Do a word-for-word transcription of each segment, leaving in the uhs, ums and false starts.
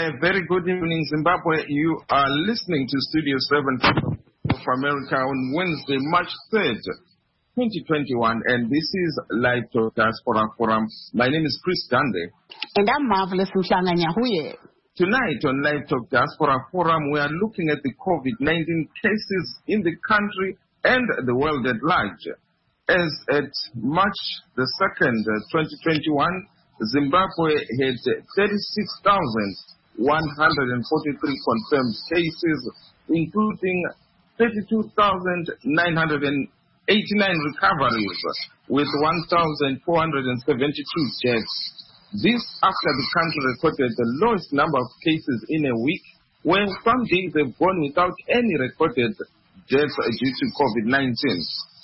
A very good evening, Zimbabwe. You are listening to Studio seven of America on Wednesday, March third, twenty twenty-one, and this is Live Talk Diaspora Forum. My name is Chris Dande. And I'm Marvelous Mhlanga Nyahuye. Tonight on Live Talk Diaspora Forum, we are looking at the COVID nineteen cases in the country and the world at large. As at March the second, twenty twenty-one, Zimbabwe had thirty-six thousand one hundred forty-three confirmed cases, including thirty-two thousand nine hundred eighty-nine recoveries, with one thousand four hundred seventy-two deaths. This after the country recorded the lowest number of cases in a week, where some days have gone without any recorded deaths due to COVID nineteen.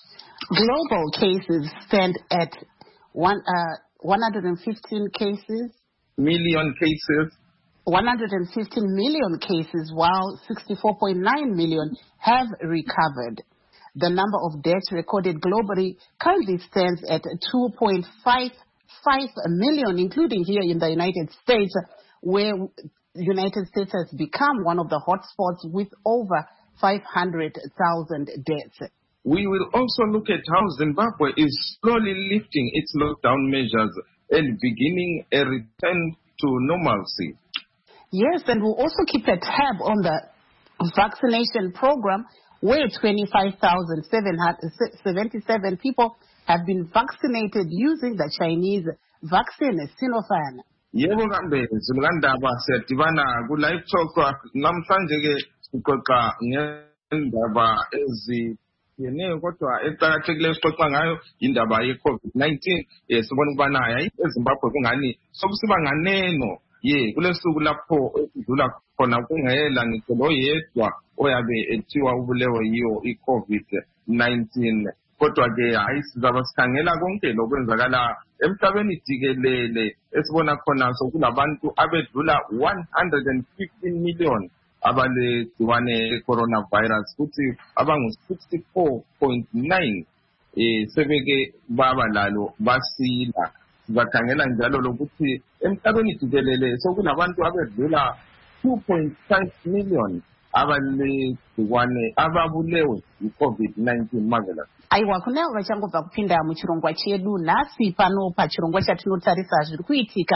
Global cases stand at one, uh, one hundred fifteen cases. Million cases. one hundred fifteen million cases, while sixty-four point nine million have recovered. The number of deaths recorded globally currently stands at two point five five million, including here in the United States, where the United States has become one of the hotspots with over five hundred thousand deaths. We will also look at how Zimbabwe is slowly lifting its lockdown measures and beginning a return to normalcy. Yes, and we'll also keep a tab on the vaccination program, where twenty-five thousand seventy-seven people have been vaccinated using the Chinese vaccine, Sinopharm. Yebo kambe zimlandaba siyadibana ku live talk namhlanje ke sixoxa ngendaba ezi yeneyo kodwa eqhakathekileyo sixoxa ngayo indaba ye COVID nineteen. Eh sibona ukubana hayi eZimbabwe kungani sokusiba nganeno ye kulesuku lapho edlula khona kungela ngicela oyedwa oyabe ethiwa ubulewe yiyo iCovid nineteen. Kodwa ke hayi sizaba sikhangela konke lokwenzakala emhlabeni jikelele esibona khona sokulabantu abedlula one hundred fifteen million abale gciwane coronavirus futhi abangu sixty-four point nine eh sebeke baba lalo basila. Sizakhangela njalo lokuthi emhlabeni jikelele sokulabantu abedlula two point five million abale gciwane ababulewe iCovid nineteen. Marvelous. Aiwa kunewo vachangobva kupinda muchirongwa chedu nhasi pano pachirongwa chatinotarisa zviri kuitika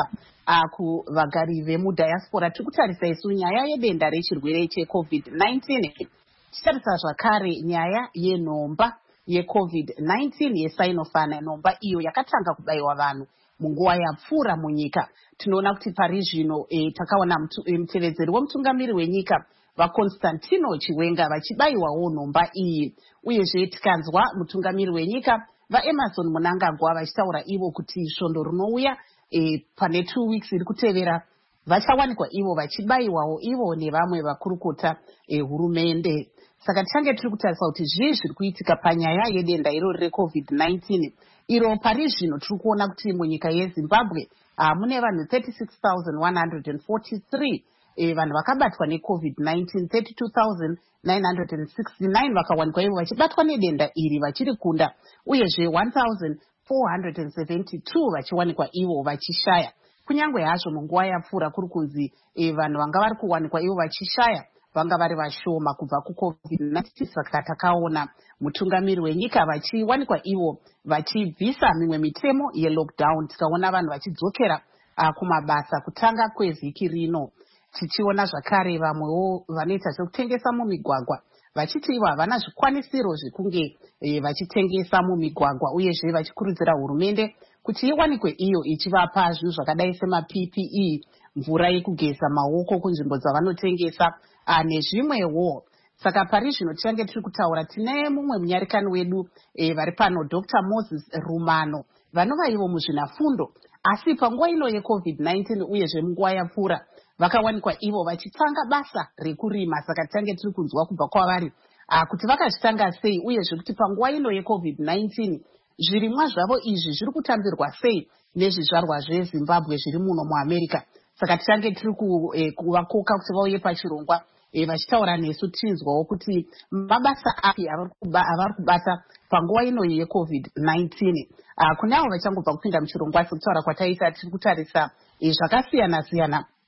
kuvagari vemudiaspora. Tiri kutarisa isu nyaya yedenda rechirwere cheCovid nineteen. Tichitarisa zvakare nyaya yenhomba yeCovid nineteen yeSinopharm, nhomba iyo yakatanga kubayiwa vanhu munguva yapfuura munyika. Tinoona kuti pari zvino e, takaona mutevedzeri wemutungamiri wenyika vaConstantino Chiwenga vachibayiwawo nhomba iyi, uyezve tikanzwa mutungamiri wenyika vaEmerson Mnangagwa vachitaura ivo kuti svondo rinouya e, pane two weeks iri kutevera vachawanikwa ivo vachibayiwawo ivo nevamwe vakurukota e, hurumende. Saka tichange tiri kutarisa kuti zvii zviri kuitika panyaya yedenda irori reCovid nineteen, iro pari zvino tiri kuona kuti munyika yeZimbabwe uh, mune vanhu thirty-six thousand one hundred forty-three E, vanhu vakabatwa neCovid nineteen, thirty-two thousand nine hundred sixty-nine vakawanikwa ivo vachibatwa nedenda iri vachiri kunda, uyezve one thousand four hundred seventy-two vachiwanikwa ivo vachishaya. Kunyangwe hazvo munguva yapfuura kuri kunzi e, vanhu vanga vari kuwanikwa ivo vachishaya vanga vari vashoma kubva kuCovid nineteen. Saka takaona mutungamiri wenyika vachiwanikwa ivo vachibvisa mimwe mitemo yelockdown. Tikaona vanhu vachidzokera uh, kumabasa kutanga kwevhiki rino. Tichiona zvakare vamwewo vanoita zvekutengesa mumigwagwa vachiti ivo havana zvikwanisiro zvekunge e, vachitengesa mumigwagwa, uyezve vachikurudzira hurumende kuti iwanikwe iyo ichivapa zvinhu zvakadai semaP P E, mvura yekugeza maoko kunzvimbo dzavanotengesa nezvimwewo. Saka pari zvino tichange tiri kutaura tine mumwe munyarikani wedu e, vari pano Doctor Moses Rumano, vanova ivo muzvinafundo, asi panguva ino yeCovid nineteen uyezve munguva yapfuura vakawanikwa ivo vachitanga basa rekurima. Saka tichange tiri kunzwa kubva kwavari uh, kuti vakazvitanga sei, uyezve kuti panguva ino yeCovid nineteen zvirimwa zvavo izvi zviri kutambirwa sei nezvizvarwa zveZimbabwe zviri muno muAmerica. Saka tichange tiri kuvakoka eh, kuti vauye pachirongwa eh, vachitaura nesu tinzwawo kuti mabasa api avari kubata panguva ino yeCovid nineteen. Uh, kune avo vachangobva kupinda muchirongwa sekutaura kwataita tiri kutarisa eh, zvakasiyana siyana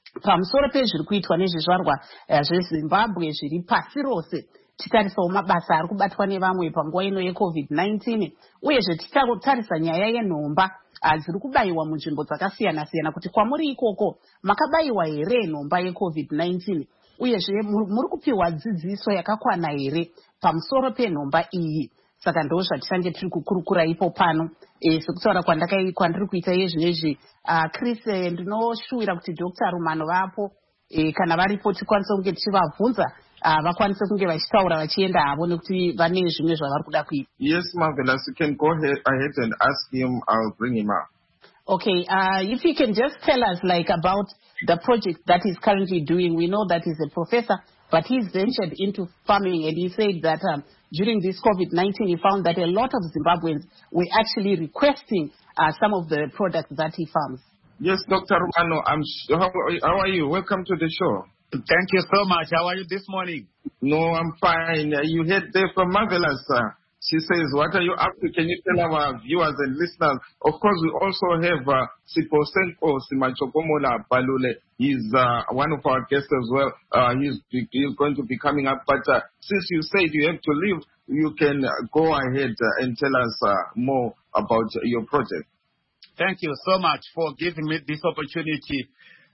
pamusoro pezviri kuitwa nezvizvarwa zvezimbabwe zviri pasi rose, titarisawo mabasa ari kubatwa nevamwe panguva ino yecovid nineteen, uyezve tichatarisa nyaya yenhomba dziri kubayiwa munzvimbo dzakasiyana siyana, kuti kwamuri ikoko makabayiwa here nhomba yecovid nineteen, uyezve muri kupiwa dzidziso yakakwana here pamusoro penhomba iyi. Saka ndo zvatichange tiri kukurukura ipo pano. E, sekutaura kwandiri kuita yezvinezvi, Chris, ndinoshuvira kuti Dr Rumano vapo, e, kana varipo tikwanise kunge tichivabvunza vakwanise kunge vachitaura vachienda havo nekuti vane zvimwe zvavari kuda kuita. Yes, Marvelous, you can go ahead, ahead and ask him. I'll bring him up. Okay, uh, if you can just tell us like about the project that he's currently doing. We know that he's a professor, but he's ventured into farming, and he said that um, during this COVID nineteen, he found that a lot of Zimbabweans were actually requesting uh, some of the products that he farms. Yes, Doctor Rumano, I'm sh- how, how are you? Welcome to the show. Thank you so much. How are you this morning? No, I'm fine. You heard there from Marvelous. Uh, she says, what are you up to? Can you tell our viewers and listeners? Of course, we also have uh, Sipo Senko Simachokomola Balule. He's uh, one of our guests as well. Uh, he's, he's going to be coming up. But uh, since you said you have to leave, you can go ahead uh, and tell us uh, more about your project. Thank you so much for giving me this opportunity.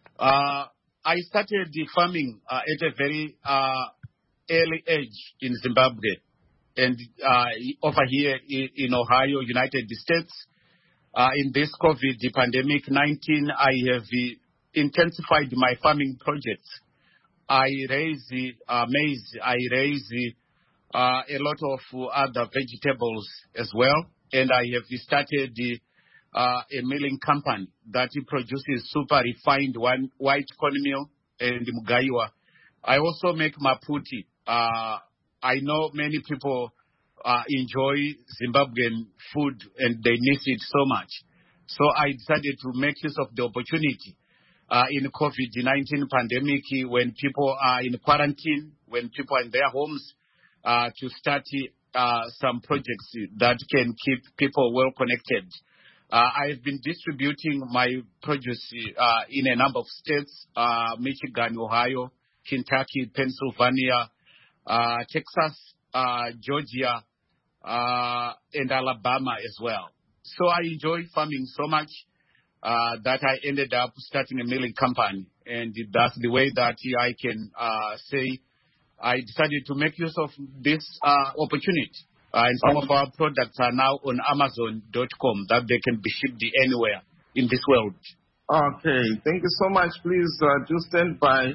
Uh, I started the farming uh, at a very uh, early age in Zimbabwe. And uh, over here in, in Ohio, United States, uh, in this COVID pandemic nineteen, I have uh, intensified my farming projects. I raise uh, maize, I raise uh, a lot of other vegetables as well, and I have started uh, a milling company that produces super refined one, white cornmeal and mugaiwa. I also make maputi. Uh, I know many people uh, enjoy Zimbabwean food and they miss it so much. So I decided to make use of the opportunity uh, in COVID nineteen pandemic when people are in quarantine, when people are in their homes, uh, to start uh, some projects that can keep people well connected. Uh, I've been distributing my produce uh, in a number of states, uh, Michigan, Ohio, Kentucky, Pennsylvania, Uh, Texas, uh, Georgia, uh, and Alabama as well. So I enjoy farming so much uh, that I ended up starting a milling company. And that's the way that I can uh, say I decided to make use of this uh, opportunity. Uh, and some of our products are now on Amazon dot com that they can be shipped anywhere in this world. Okay, thank you so much. Please uh, do stand by.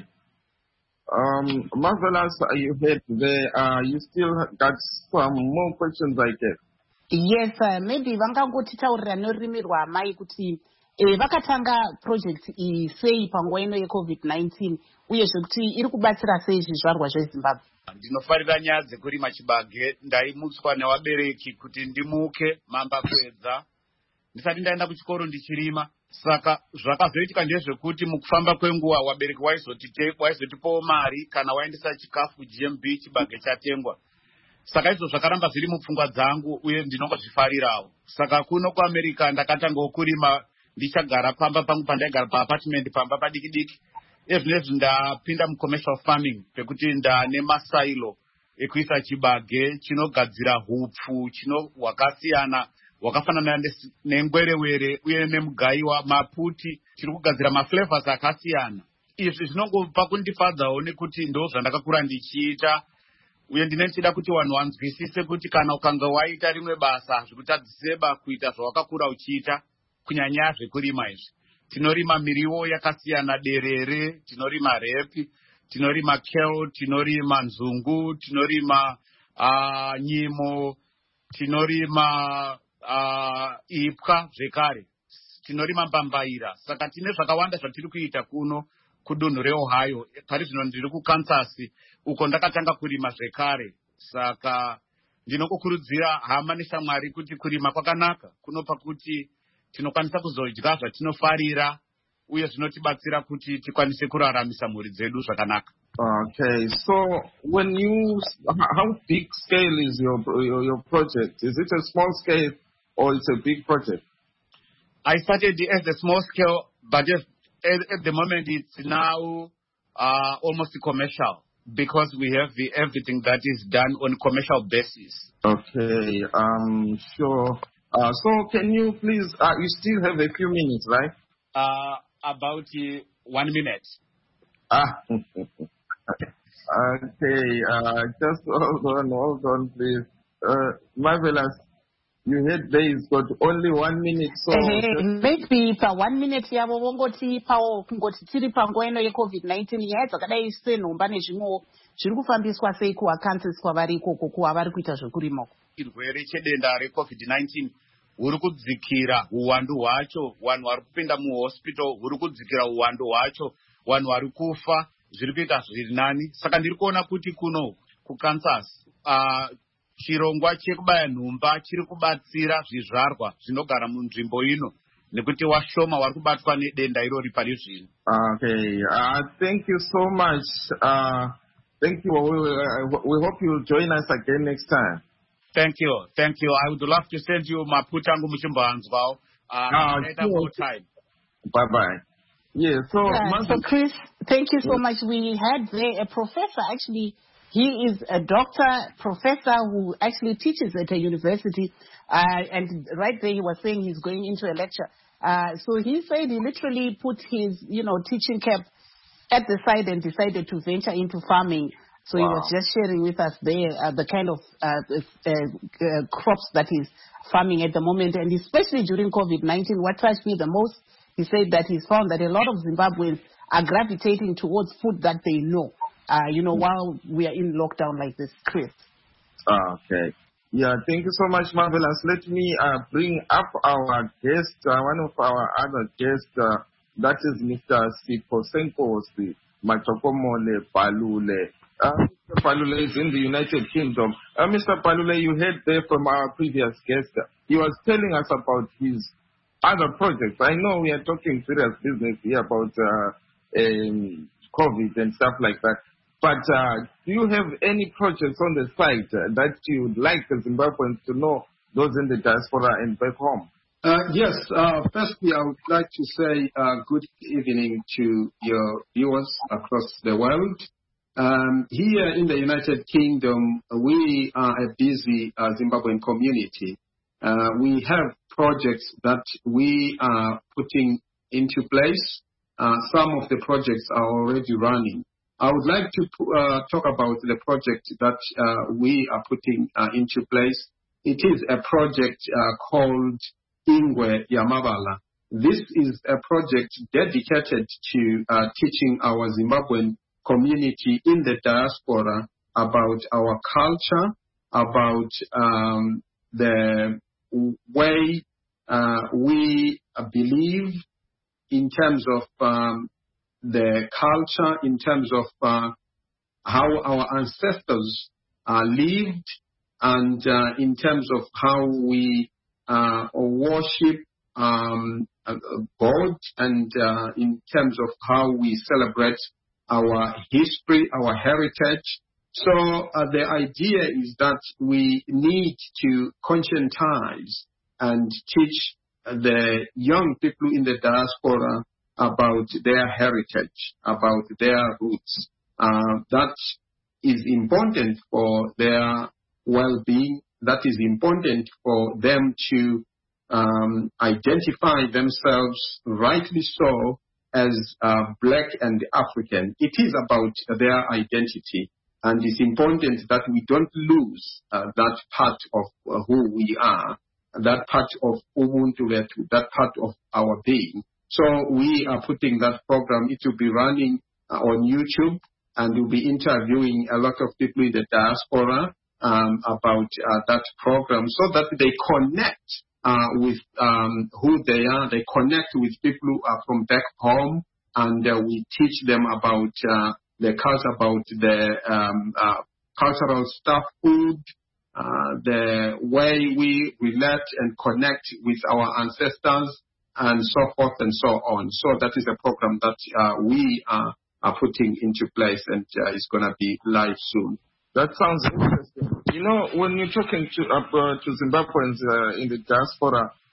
Um, Marvelous, you heard there. Uh, you still got some more questions, I guess. Yes, uh, maybe vangangotitaurira norurimi rwamai kuti eh, vakatanga project iyi sei panguva ino yecovid nineteen uyezve kuti iri kubatsira sei zvizvarwa zveZimbabwe. Ndinofarira nyaya dzekurima chibage. Ndaimutswa nevabereki kuti ndimuke mamba kwedza ndisati ndaenda kuchikoro ndichirima. Saka zvakazoitika ndezvekuti mukufamba kwenguva wabereki waizotipawo mari kana waendesa chikafu G M B chibage chatengwa. Saka izvo zvakaramba zviri mupfungwa dzangu uye ndinongozvifarirawo. Saka kuno kuAmerica ndakatangawo kurima ndichagara pamba pangu pandaigara paapartment pamba padiki-diki. Ezvinezvi ndapinda mucommercial farming pekuti ndane masailo ekuisa chibage chinogadzira hupfu chino hwakasiyana hwakafanana nengwerewere uye nemugaiwa maputi chiri kugadzira maflavors akasiyana. Izvi zvinongopa kundifadzawo nekuti ndo zvandakakura ndichiita uye ndine ndichida kuti vanhu vanzwisise kuti kana ukanga waita rimwe basa zvekutadziseba kuita zvawakakura uchiita kunyanya zvekurima izvi. Tinorima miriwo yakasiyana, derere, tinorima repi, tinorima kale, tinorima nzungu, tinorima uh, nyimo, tinorima uh, ipwa zvekare, tinorima mbambaira. Saka tine zvakawanda zvatiri kuita kuno kudunhu reOhio. Pari zvino ndiri kuKansas uko ndakatanga kurima zvekare. Saka ndinokukurudzira hama neshamwari kuti kurima kwakanaka kunopa kuti tinokwanisa kuzodya zvatinofarira uye zvinotibatsira kuti tikwanise kuraramisa mhuri dzedu zvakanaka. Okay, so when you, how big scale is your, your your project? Is it a small scale or it's a big project? I started as a small scale, but at, at the moment it's now uh, almost commercial because we have the, everything that is done on commercial basis. Okay, um, sure. Uh, so can you please, uh, you still have a few minutes, right? Uh, about uh, one minute. Ah, okay, uh, just hold on, hold on, please. Uh, Marvelous, you had days got only one minute, so... Uh, maybe pa one minute yavo wongoti pawo kungoti tiri panguva ino yecovid nineteen nyaya dzakadai senhomba nezvimwewo zviri kufambiswa sei kuvacancers kwavari ikoko kuvavari kuita zvekurima uko. Chirwere chedenda recovid nineteen huri kudzikira uwandu hwacho, vanhu vari kupinda muhospital huri kudzikira uwandu hwacho, vanhu vari kufa zviri kuita zviri nani. Saka ndiri kuona kuti kuno kucancers uh, chirongwa chekubaya nhumba chiri kubatsira zvizvarwa zvinogara munzvimbo ino nekuti washoma vari kubatwa nedenda irori pari zvino. Okay, uh, thank you so much. Uh, thank you. We, uh, we hope you'll join us again next time. Thank you, thank you. I would love to send you maputangu muchimbanzwao. Uh, uh, later more time. Bye bye. Yeah. So, yeah, so Chris, thank you so much. We had there a professor actually. He is a doctor, professor who actually teaches at a university. Uh, and right there he was saying he's going into a lecture. Uh, so he said he literally put his, you know, teaching cap at the side and decided to venture into farming. So wow. He was just sharing with us there uh, the kind of uh, uh, uh, crops that he's farming at the moment. And especially during COVID nineteen, what touched me the most, he said that he's found that a lot of Zimbabweans are gravitating towards food that they know, uh, you know, mm. while we are in lockdown like this, Chris. Okay. Yeah, thank you so much, Marvelous. Let me uh, bring up our guest, uh, one of our other guests, uh, that is Mister Siposenkosi Machokomole Palule. Uh, Mister Palule is in the United Kingdom. Uh, Mister Palule, you heard there from our previous guest. He was telling us about his other projects. I know we are talking serious business here about uh, um, COVID and stuff like that. But uh, do you have any projects on the side uh, that you would like the Zimbabweans to know, those in the diaspora and back home? Uh, yes. Uh, firstly, I would like to say uh, good evening to your viewers across the world. Um, here in the United Kingdom, we are a busy uh, Zimbabwean community. Uh, we have projects that we are putting into place. Uh, some of the projects are already running. I would like to uh, talk about the project that uh, we are putting uh, into place. It is a project uh, called Ingwe Yamabala. This is a project dedicated to uh, teaching our Zimbabwean community in the diaspora about our culture, about um, the way uh, we believe in terms of um, the culture, in terms of uh, how our ancestors uh, lived, and uh, in terms of how we uh, worship um, God, and uh, in terms of how we celebrate our history, our heritage. So uh, the idea is that we need to conscientize and teach the young people in the diaspora about their heritage, about their roots. Uh, that is important for their well-being. That is important for them to um, identify themselves, rightly so, as uh, Black and African. It is about their identity. And it's important that we don't lose uh, that part of uh, who we are, that part of Ubuntu, that part of our being. So we are putting that program. It will be running uh, on YouTube, and we'll be interviewing a lot of people in the diaspora um, about uh, that program so that they connect uh, with um, who they are. They connect with people who are from back home, and uh, we teach them about uh, the culture, about the um, uh, cultural stuff, food, uh, the way we relate and connect with our ancestors, and so forth and so on. So that is a program that uh, we are, are putting into place, and uh, it's going to be live soon. That sounds interesting. You know, when you're talking to uh, to Zimbabweans uh, in the diaspora,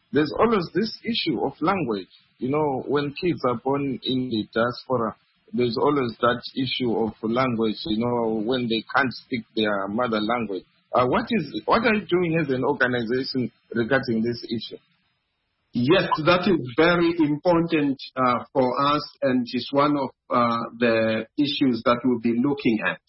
there's always this issue of language. You know, when kids are born in the diaspora, there's always that issue of language, you know, when they can't speak their mother language. Uh, what is what are you doing as an organization regarding this issue? Yes, that is very important uh, for us, and is one of uh, the issues that we'll be looking at.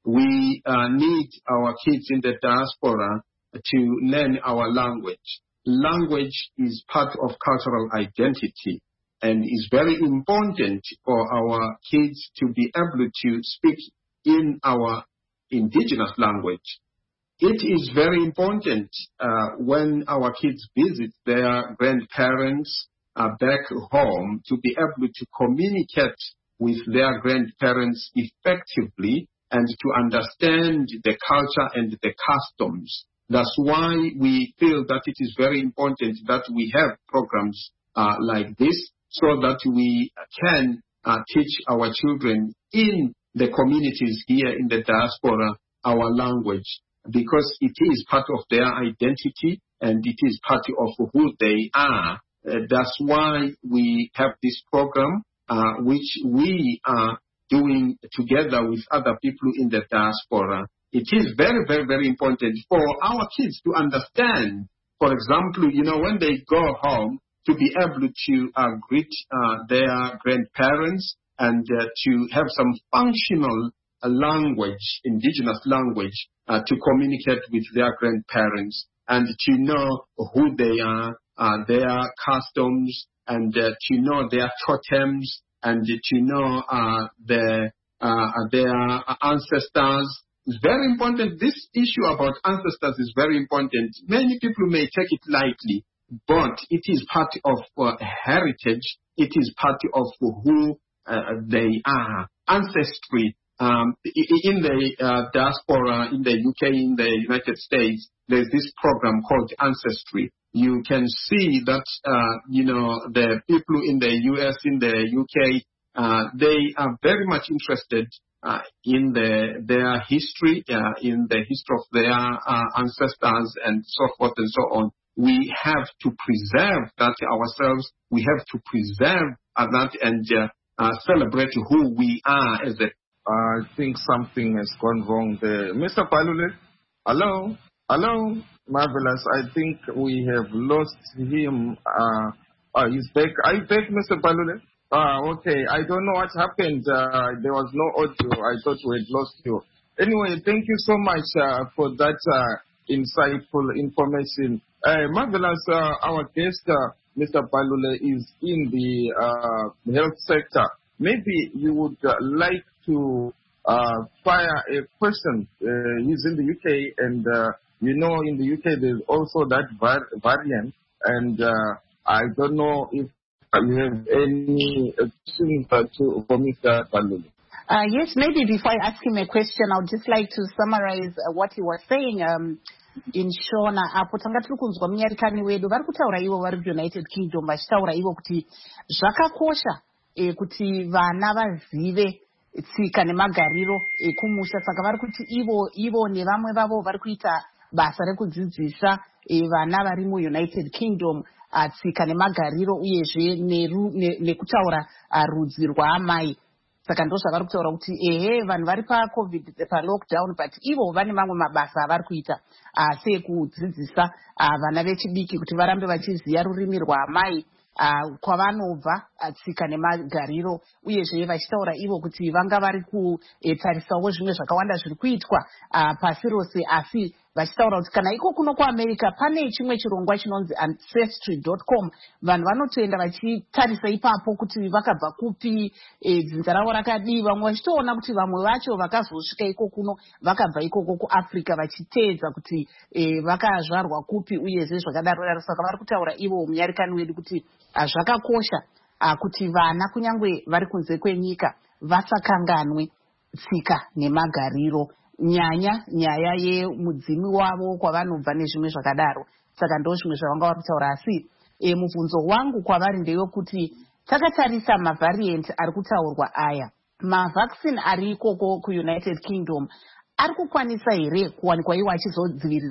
We uh, need our kids in the diaspora to learn our language. Language is part of cultural identity and is very important for our kids to be able to speak in our indigenous language. It is very important uh, when our kids visit their grandparents uh, back home to be able to communicate with their grandparents effectively and to understand the culture and the customs. That's why we feel that it is very important that we have programs uh, like this so that we can uh, teach our children in the communities here in the diaspora our language, because it is part of their identity and it is part of who they are. Uh, that's why we have this program, uh, which we are doing together with other people in the diaspora. It is very, very, very important for our kids to understand, for example, you know, when they go home, to be able to uh, greet uh, their grandparents and uh, to have some functional uh, language, indigenous language, uh, to communicate with their grandparents and to know who they are, uh, their customs, and uh, to know their totems, and to know uh, the, uh, their ancestors. It's very important. This issue about ancestors is very important. Many people may take it lightly, but it is part of uh, heritage. It is part of who uh, they are. Ancestry. Um, in the uh, diaspora, in the U K, in the United States, there's this program called Ancestry. You can see that, uh, you know, the people in the U S, in the U K, uh, they are very much interested uh, in the, their history, uh, in the history of their uh, ancestors and so forth and so on. We have to preserve that ourselves. We have to preserve uh, that and uh, uh, celebrate who we are as a I think something has gone wrong there. Mister Palule, hello? Hello? Marvelous. I think we have lost him. Uh, uh, he's back. Are you back, Mister Palule? Ah, uh, okay. I don't know what happened. Uh, there was no audio. I thought we had lost you. Anyway, thank you so much uh, for that uh, insightful information. Uh, Marvelous, uh, our guest, uh, Mister Palule, is in the uh, health sector. Maybe you would uh, like to uh, fire a question. Uh, he's in the U K, and uh, you know in the U K there's also that var- variant, and uh, I don't know if you have any questions uh, to, for Mister Palule. Uh, yes, maybe before I ask him a question, I would just like to summarize uh, what he was saying. Um, in Shona apo tanga tiri kunzwa munyarikani wedu vari kutaura ivo vari kuUnited Kingdom vachitaura ivo kuti zvakakosha e, kuti vana vazive tsika nemagariro ekumusha. Saka vari kuti ivo ivo nevamwe vavo vari kuita basa rekudzidzisa e, vana vari muUnited Kingdom uh, tsika nemagariro uyezve nekutaura uh, rudzi rwaamai. Saka ndo zvavari kutaura kuti ehe vanhu vari pacovid palockdown but ivo vane mamwe mabasa avari kuita uh, seekudzidzisa uh, vana vechidiki kuti varambe vachiziva rurimi rwaamai uh, kwavanobva uh, tsika nemagariro uyezve vachitaura ivo kuti vanga vari kutarisawo zvimwe zvakawanda zviri kuitwa uh, pasi rose, asi vachitaura kuti kana iko kuno kuamerica pane chimwe chirongwa chinonzi ancestry dot com. Vanhu vanotoenda vachitarisa ipapo kuti vakabva kupi, e, dzinza ravo rakadii. Vamwe vachitoona kuti vamwe vacho vakazosvika iko kuno vakabva ikoko kuafrica vachiteedza kuti e, vakazvarwa kupi uyezve zvakadaro daro. Saka vari kutaura ivo munyarikani wedu kuti zvakakosha kuti vana kunyange vari kunze kwenyika vasakanganwe tsika nemagariro, nyanya nyaya yemudzimi wavo kwavanobva nezvimwe zvakadaro. Saka ndo zvimwe zvavanga vari kutaura. Asi e, mubvunzo wangu kwavari ndeyekuti takatarisa mavariant ari kutaurwa aya, mavaccine ari ikoko kuUnited Kingdom ari kukwanisa here kuwanikwa iwo achizodzivirira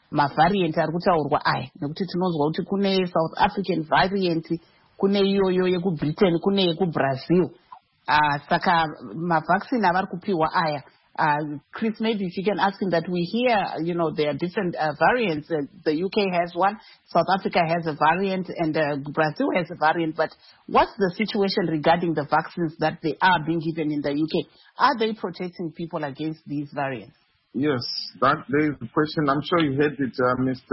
mavariant ari kutaurwa aya, nekuti tinonzwa kuti kune South African variant, kune iyoyo yekuBritain, kune yekuBrazil. Uh, saka mavaccine avari kupiwa aya. Uh, Chris, maybe if you can ask him that we hear, you know, there are different uh, variants. Uh, the U K has one, South Africa has a variant, and uh, Brazil has a variant. But what's the situation regarding the vaccines that they are being given in the U K? Are they protecting people against these variants? Yes, that there is a question. I'm sure you heard it, uh, Mister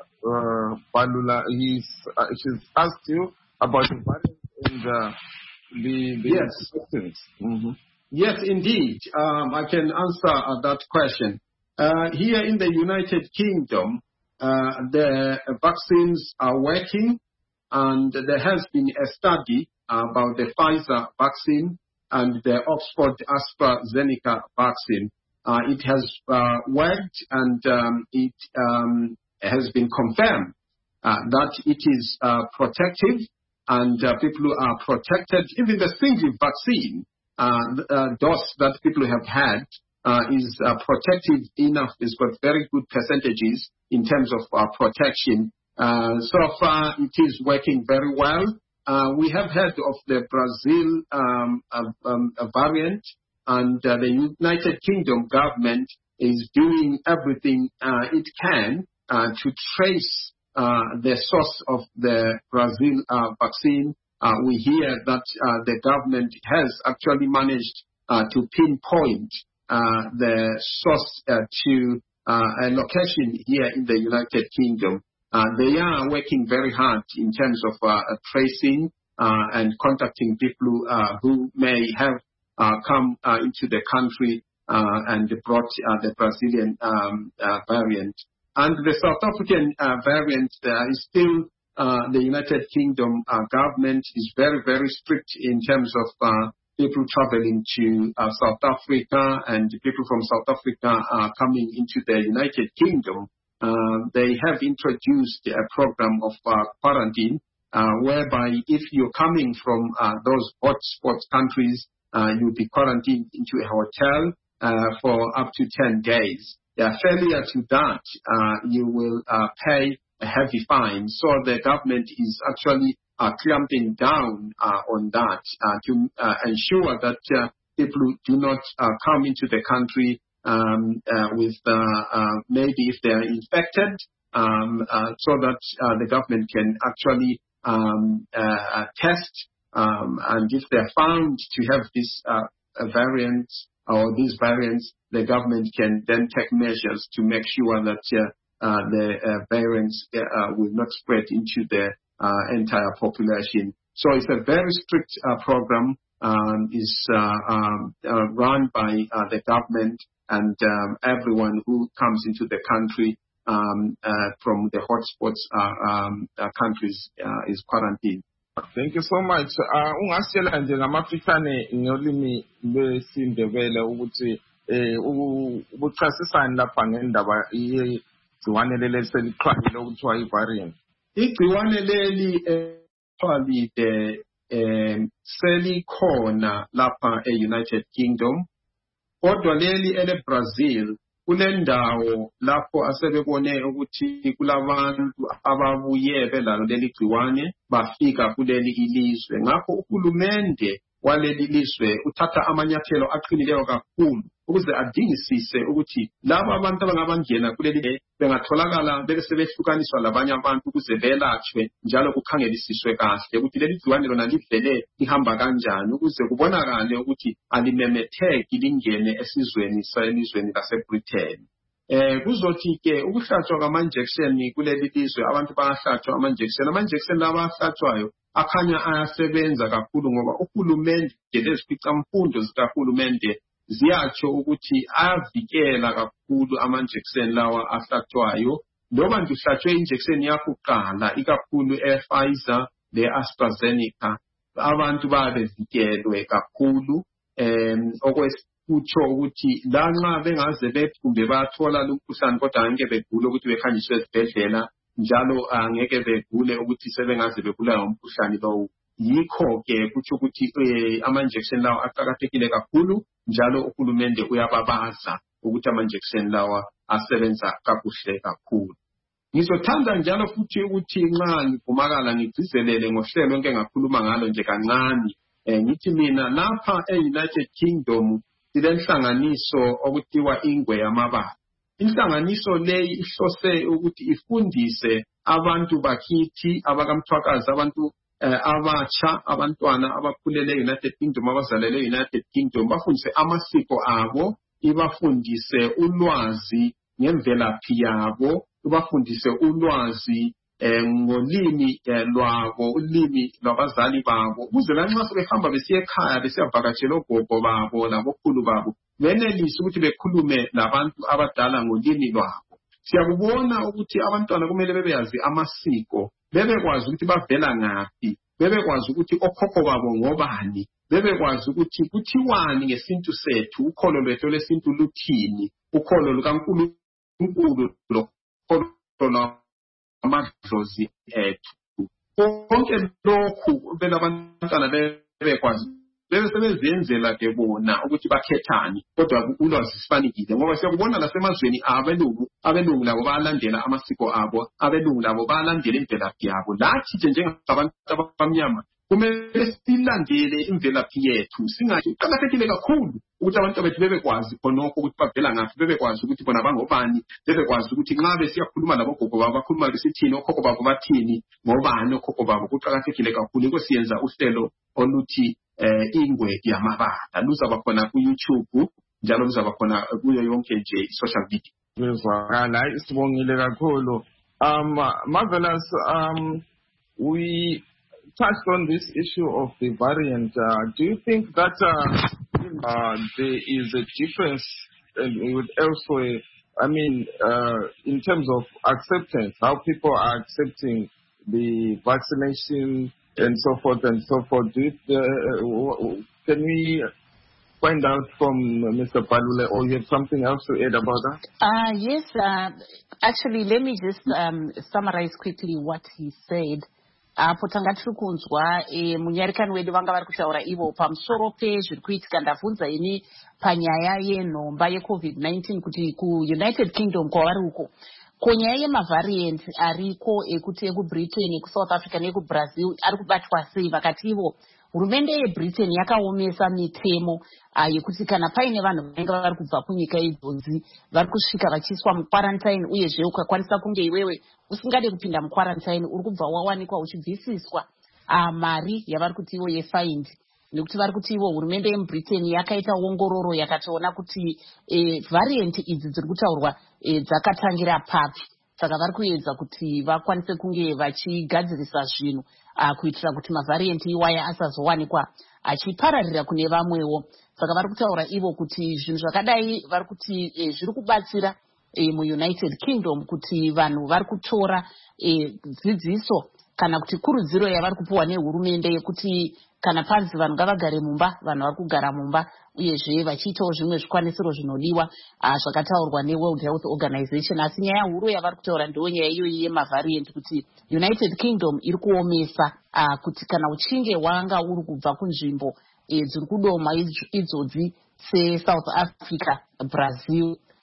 Uh, Balula. He's uh, she's asked you about the variant and uh, the, the yes. vaccines. Mm-hmm. Yes, indeed. Um, I can answer uh, that question. Uh, here in the United Kingdom, uh, the vaccines are working, and there has been a study about the Pfizer vaccine and the Oxford AstraZeneca vaccine. Uh, it has uh, worked, and um, it um, has been confirmed uh, that it is uh, protective, and uh, people are protected. Even the single vaccine uh, uh, dose that people have had uh, is uh, protective enough. It's got very good percentages in terms of uh, protection. Uh, so far, it is working very well. Uh, we have heard of the Brazil um, uh, um, variant, and uh, the United Kingdom government is doing everything uh, it can uh, to trace uh, the source of the Brazil uh, vaccine. Uh, we hear that uh, the government has actually managed uh, to pinpoint uh, the source uh, to uh, a location here in the United Kingdom. Uh, they are working very hard in terms of uh, tracing uh, and contacting people uh, who may have uh, come uh, into the country uh, and brought uh, the Brazilian um, uh, variant. And the South African uh, variant uh, is still, uh, the United Kingdom uh, government is very, very strict in terms of uh, people traveling to uh, South Africa, and people from South Africa are coming into the United Kingdom. Uh, they have introduced a program of uh, quarantine, uh, whereby if you're coming from uh, those hotspot countries, uh, you'll be quarantined into a hotel uh, for up to ten days. Yeah, failure to that, uh, you will uh, pay a heavy fine. So the government is actually uh, clamping down uh, on that uh, to uh, ensure that uh, people do not uh, come into the country Um, uh, with uh, uh, maybe if they are infected, um, uh, so that uh, the government can actually um, uh, test, um, and if they are found to have this uh, variant or these variants, the government can then take measures to make sure that uh, uh, the uh, variants uh, will not spread into the uh, entire population. So it's a very strict uh, program. Um, is uh, um, uh, run by uh, the government, and um, everyone who comes into the country um, uh, from the hotspots uh, um, uh, countries uh, is quarantined. Thank you so much. Uh, ungasitshela nje ngamafitshane ngolimi lwesiNdebele ukuthi eh ubuchasisani lapha ngendaba igciwane leli selixhwalile ukuthiwa i-variant. Igciwane leli exhwalile um selikhona lapha e-United Kingdom, kodwa leli ele-Brazil kulendawo lapho asebebone ukuthi kulabantu ababuye belalo leli gciwane bafika kuleli ilizwe. Ngakho uhulumende waleli lizwe uthatha amanyathelo aqinileyo kakhulu ukuze adingisise ukuthi laba abantu abangabangena kuleli bengatholakala bebe sebehlukaniswa labanye abantu ukuze belatshwe njalo kukhangelisiswe kahle ukuthi leli gciwane lona livele lihamba kanjani ukuze kubonakale ukuthi alimemetheki lingene esizweni selizweni laseBritain. Eh kuzothi ke ukuhlatshwa kwama-injection kuleli lizwe abantu bayahlatshwa ama-injection ama-injection laba ahlatshwayo akhanya ayasebenza kakhulu ngoba uhulumende lezipicamfundo zikahulumende ziyatsho ukuthi ayavikela kakhulu ama-injection lawa ahlatshwayo. Noma nje uhlatshwe injection yakho kuqala ikakhulu e-Pfizer le-AstraZeneca, abantu babevikelwe kakhulu. Um okwesikutsho ukuthi lanxa bengaze bephumbe bayathola lumkhuhlane kodwa angeke begule ukuthi bekhanjiswe esibhedlela, njalo angeke begule ukuthi sebengaze begula ngomkhuhlane lowo. yikho-ke kutsho ukuthi um ama-injection lawa aqakathekile kakhulu, njalo uhulumende uyababaza ukuthi ama-injection lawa asebenza kakuhle kakhulu. Ngizothanda njalo futhi ukuthi nxa ngivumakala ngigcizelele ngohlelo onke ngakhuluma ngalo nje kancane. Eh, ngithi mina lapha e-United Kingdom silenhlanganiso okuthiwa ingwe yamabala. Inhlanganiso leyi ihlose ukuthi ifundise abantu bakithi abakamthwakazi, abantu eh, abatsha, abantwana abakhulele e-United Kingdom, abazalele e-United Kingdom, bafundise amasiko abo, ibafundise ulwazi ngemvelaphi yabo, ibafundise ulwazi eh, ngolimi eh, lwabo, ulimi lwabazali babo, ukuze lanxa sebehamba besiya ekhaya besiyavakatshela ogogo babo labokhulu babo benelise ukuthi bekhulume labantu abadala ngolimi lwabo. Siyakubona ukuthi abantwana kumele bebeyazi amasiko, bebekwazi ukuthi bavela ngaphi, bebekwazi ukuthi okhokho babo ngobani, bebekwazi ukuthi kuthiwani ngesintu sethu, ukholo lwethu lwesintu luthini, ukholo lukaNkulunkulu lokholo amadlozi ethu. Konke lokhu bela abantwana bebekwazi bebe sebezenzela ke bona ukuthi bakhethani, kodwa ulwazi sifanikile ngoba siyakubona lasemazweni abelungu, abelungu labo bayalandela amasiko abo, abelungu labo bayalandela imvelaphi yabo. Lathi nje njengabantu abamnyama kumele silandele imvelaphi yethu, singathi kuqakathekile kakhulu ukuthi abantu bethu bebekwazi khonokho ukuthi bavela ngaphi, bebekwazi ukuthi bona bangobani, bebekwazi ukuthi nxa besiyakhuluma labogogo babo bakhuluma besithini, okhokho babo bathini, ngobani okhokho babo. Kuqakathekile kakhulu ukwenza uhlelo oluthi eh ingwe yamabala, luzaba khona ku YouTube njalo luzaba khona kuyo yonke nje social media. Ngizwakala, isibongile kakhulu. Um, Marvelous, um, we touched on this issue of the variant. Uh, do you think that uh, uh, there is a difference uh, with elsewhere? I mean, uh, in terms of acceptance, how people are accepting the vaccination and so forth and so forth. Do you, uh, can we find out from Mister Palule, or you have something else to add about that? Uh, yes, uh, actually, let me just um, summarize quickly what he said. Apo tanga tiri kunzwa munyarikani wedu vanga vari kutaura ivo pamusoro pezviri kuitika. Ndabvunza ini panyaya yenhomba yecovid nineteen kuti kuUnited Kingdom kwavari uko ko nyaya yemavariant ariko ekuti ekubritain, ekusouth Africa neekubrazil ari kubatwa sei. Vakati ivo hurumende yebritain yakaomesa mitemo uh, yekuti kana paine vanhu vanenge vari kubva kunyika idzodzi vari kusvika vachiiswa muquarantine, uyezve ukakwanisa kunge iwewe usingade kupinda muquarantine uri kubva wawanikwa uchibvisiswa uh, mari yavari kuti ivo yefined, nekuti vari kuti ivo hurumende yemubritain yakaita ongororo yakatoona kuti eh, variant idzi dziri kutaurwa eh, dzakatangira papi. Saka vari kuedza kuti vakwanise kunge vachigadzirisa zvinhu uh, kuitira kuti mavariant iwaya asazowanikwa achipararira kune vamwewo. Saka vari kutaura ivo kuti zvinhu zvakadai vari kuti eh, zviri kubatsira eh, muUnited Kingdom kuti vanhu vari kutora eh, dzidziso kana kuti kurudziro yavari kupuwa nehurumende yekuti kana panzi vanhu ngavagare mumba, vanhu vari kugara mumba, uyezve vachiitawo zvimwe zvikwanisiro zvinodiwa uh, zvakataurwa neWorld Health Organization. Asi nyaya huru yavari kutaura ndiyo nyaya iyoyi yemavariant kuti United Kingdom iri kuomesa uh, kuti kana uchinge wanga uri kubva kunzvimbo eh, dziri kudoma idzodzi seSouth Africa, Brazil,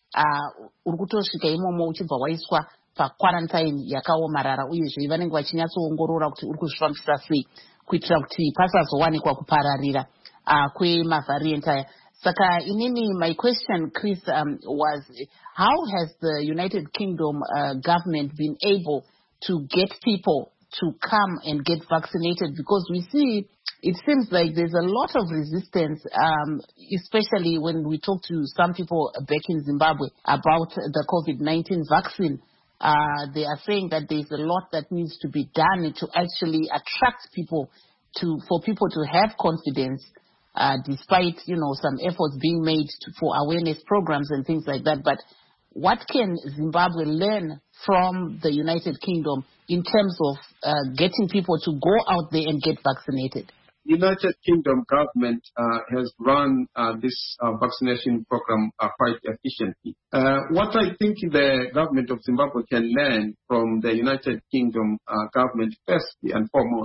uh, uri kutosvika imomo uchibva waiswa paquarantine yakaomarara, uyezve vanenge vachinyatsoongorora kuti uri kuzvifambisa sei kuitira kuti pasazowanikwa kupararira uh, kwemavariant aya. Saka inini, my question, Chris, um, was how has the United Kingdom uh, government been able to get people to come and get vaccinated? Because we see, it seems like there's a lot of resistance, um, especially when we talk to some people back in Zimbabwe about the COVID nineteen vaccine. Uh, they are saying that there's a lot that needs to be done to actually attract people to, for people to have confidence, uh, despite, you know, some efforts being made to, for awareness programs and things like that. But what can Zimbabwe learn from the United Kingdom in terms of uh, getting people to go out there and get vaccinated? United Kingdom government uh, has run uh, this uh, vaccination program uh, quite efficiently. Uh, what I think the government of Zimbabwe can learn from the United Kingdom uh, government, firstly and foremost,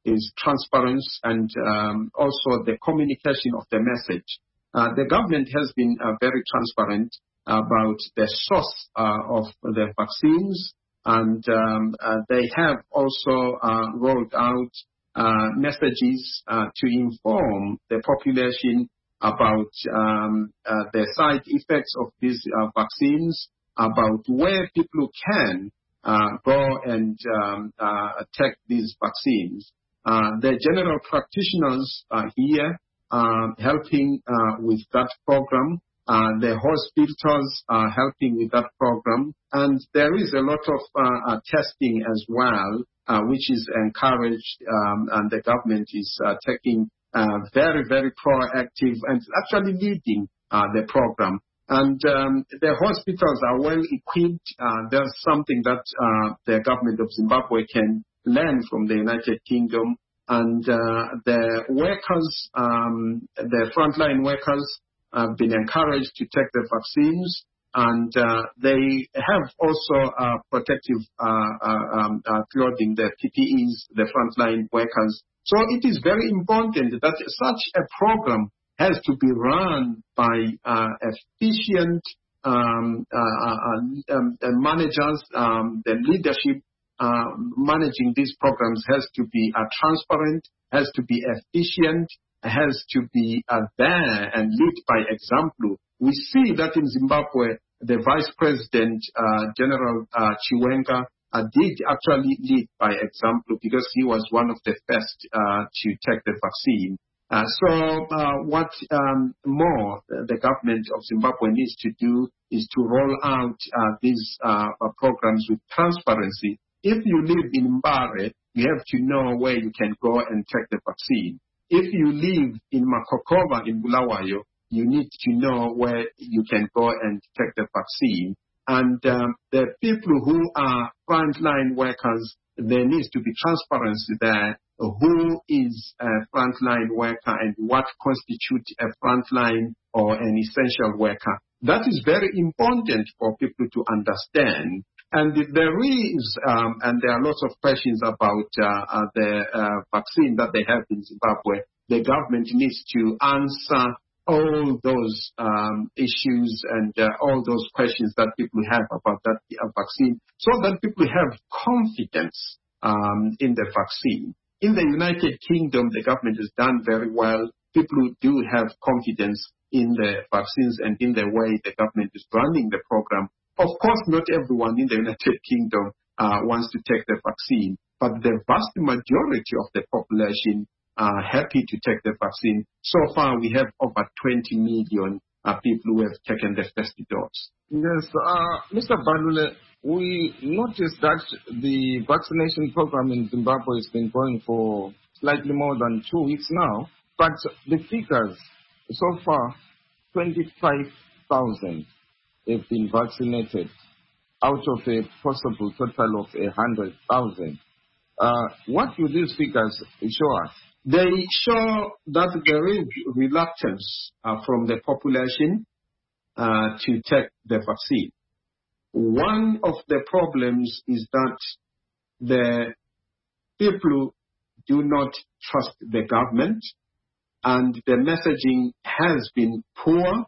is transparency and um, also the communication of the message. Uh, the government has been uh, very transparent about the source uh, of the vaccines, and um, uh, they have also uh, rolled out uh, messages uh, to inform the population about um, uh, the side effects of these uh, vaccines, about where people can uh, go and um, uh, take these vaccines. Uh, the general practitioners are here uh, helping uh, with that program. Uh, the hospitals are helping with that program. And there is a lot of uh, uh, testing as well, uh, which is encouraged, um, and the government is uh, taking uh, very, very proactive and actually leading uh, the program. And um, the hospitals are well equipped. Uh, there's something that uh, the government of Zimbabwe can learn from the United Kingdom. And uh, the workers, um, the frontline workers, have been encouraged to take the vaccines, and uh, they have also uh, protective uh, uh, um, uh, clothing, the P P Es, the frontline workers. So it is very important that such a program has to be run by uh, efficient um, uh, uh, um, uh, managers. Um, the leadership uh, managing these programs has to be uh, transparent, has to be efficient, has to be uh, there and lead by example. We see that in Zimbabwe, the Vice President, uh, General uh, Chiwenga, uh, did actually lead by example because he was one of the first uh, to take the vaccine. Uh, so uh, what um, more the government of Zimbabwe needs to do is to roll out uh, these uh, programs with transparency. If you live in Mbare, you have to know where you can go and take the vaccine. If you live in Makokova in Bulawayo, you need to know where you can go and take the vaccine. And um, the people who are frontline workers, there needs to be transparency there. Who is a frontline worker and what constitutes a frontline or an essential worker? That is very important for people to understand. And there is, um, and there are lots of questions about uh, uh, the uh, vaccine that they have in Zimbabwe. The government needs to answer all those um, issues and uh, all those questions that people have about that uh, vaccine, so that people have confidence um, in the vaccine. In the United Kingdom, the government has done very well. People do have confidence in the vaccines and in the way the government is running the program. Of course, not everyone in the United Kingdom uh, wants to take the vaccine, but the vast majority of the population are happy to take the vaccine. So far, we have over twenty million uh, people who have taken the first dose. Yes, uh, Mister Balule, we noticed that the vaccination program in Zimbabwe has been going for slightly more than two weeks now, but the figures so far, twenty-five thousand have been vaccinated out of a possible total of one hundred thousand. Uh, what do these figures show us? They show that there is reluctance uh, from the population uh, to take the vaccine. One of the problems is that the people do not trust the government, and the messaging has been poor,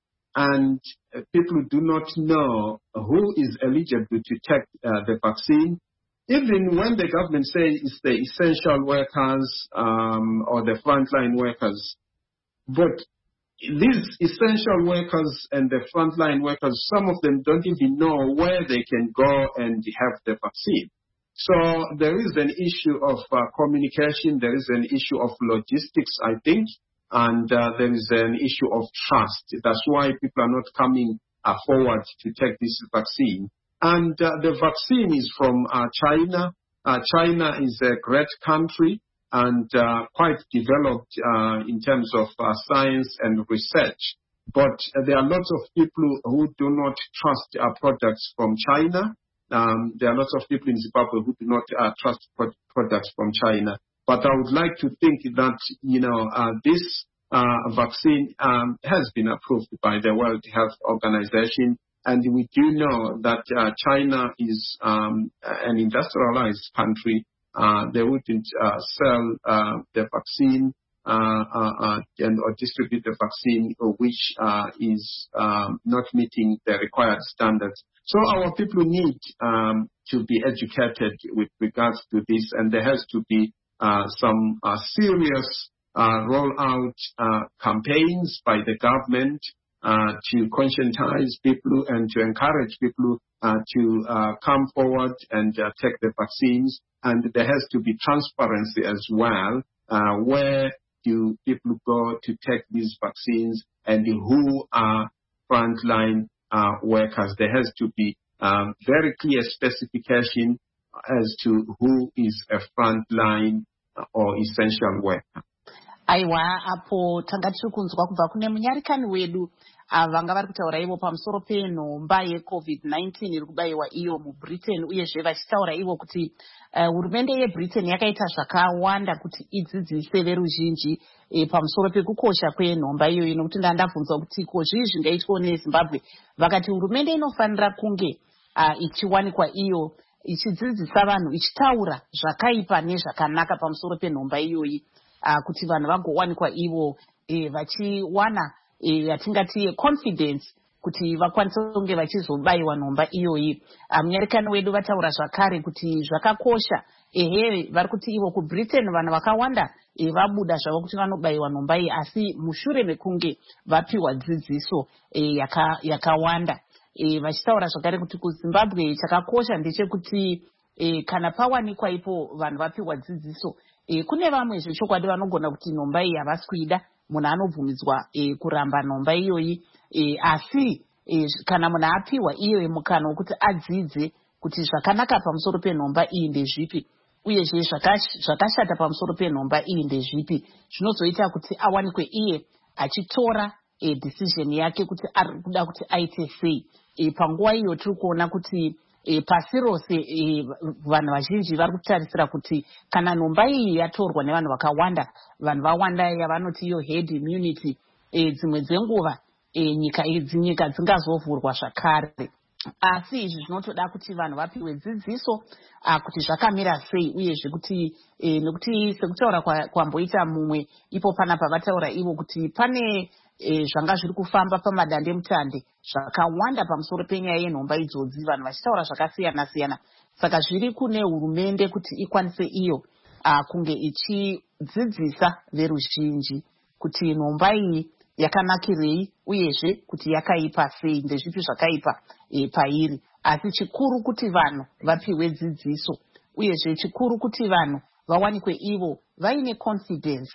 and people do not know who is eligible to take uh, the vaccine. Even when the government says it's the essential workers um, or the frontline workers, but these essential workers and the frontline workers, some of them don't even know where they can go and have the vaccine. So there is an issue of uh, communication, there is an issue of logistics, I think, and uh, there is an issue of trust. That's why people are not coming uh, forward to take this vaccine. And uh, the vaccine is from uh, China. Uh, China is a great country and uh, quite developed uh, in terms of uh, science and research. But uh, there are lots of people who do not trust uh, products from China. Um, there are lots of people in Zimbabwe who do not uh, trust pro- products from China. But I would like to think that, you know, uh, this uh, vaccine um, has been approved by the World Health Organization. And we do know that uh, China is um, an industrialized country, uh, they wouldn't uh, sell uh, the vaccine uh, uh, uh, and or distribute the vaccine which uh, is um, not meeting the required standards. So our people need um, to be educated with regards to this, and there has to be uh, some uh, serious uh, rollout uh, campaigns by the government uh, to conscientize people and to encourage people uh, to uh, come forward and uh, take the vaccines. And there has to be transparency as well. Uh, where do people go to take these vaccines, and who are frontline uh, workers? There has to be um, very clear specification as to who is a frontline or essential worker. Aiwa, apo tanga tiri kunzwa kubva kune munyarikani wedu vanga vari kutaura ivo pamusoro penhomba yecovid nineteen iri kubayiwa iyo mubritain, uyezve vachitaura ivo kuti hurumende uh, yebritain yakaita zvakawanda kuti idzidzise veruzhinji e, pamusoro pekukosha kwenhomba iyoyo, nokuti ndandabvunzwa kuti ko zvii zvingaitwa nezimbabwe. Vakati hurumende inofanira kunge uh, ichiwanikwa iyo ichidzidzisa vanhu, ichitaura zvakaipa nezvakanaka pamusoro penhomba iyoyi, uh, kuti vanhu vagowanikwa ivo e, vachiwana e, yatingati confidence kuti vakwanise kunge vachizobayiwa nhomba iyoyi. Munyarikani wedu vataura zvakare kuti zvakakosha, ehe vari kuti ivo kubritain vanhu vakawanda e, vabuda zvavo kuti vanobayiwa nhomba iyi, asi mushure mekunge vapiwa dzidziso e, yaka, yakawanda e, vachitaura zvakare kuti kuzimbabwe chakakosha ndechekuti e, kana pawanikwa ipo vanhu vapiwa dzidziso e, kune vamwe zvechokwadi vanogona kuti nhomba iyi havasi kuida, munhu anobvumidzwa e, kuramba nhomba iyoyi e, asi e, kana munhu apiwa iyoyi mukana wekuti adzidze kuti zvakanaka pamusoro penhomba iyi ndezvipi, uyezve zvakashata pamusoro penhomba iyi ndezvipi, zvinozoita kuti awanikwe iye achitora e, decision yake kuti ari kuda kuti aite sei. E, panguva iyo tiri kuona kuti e, pasi rose e, vanhu vazhinji vari kutarisira kuti kana nhomba iyi yatorwa nevanhu vakawanda, vanhu vawanda yavanoti iyo head immunity, e, dzimwe dzenguva e, nyika idzi nyika dzingazovhurwa zvakare. Asi izvi zvinotoda kuti vanhu vapiwe dzidziso kuti zvakamira sei, uyezve kuti e, nekuti sekutaura kwamboita mumwe ipo panapa vataura ivo kuti pane e, zvanga zviri kufamba pamadande mutande zvakawanda pamusoro penyaya yenhomba idzodzi, vanhu vachitaura zvakasiyana siyana. Saka zviri kune hurumende kuti ikwanise iyo a, kunge ichidzidzisa veruzhinji kuti nhomba iyi yakanakirei, uyezve kuti yakaipa sei, ndezvipi zvakaipa e, pairi. Asi chikuru kuti vanhu vapiwe dzidziso, uyezve chikuru kuti vanhu vawanikwe ivo vaine confidence.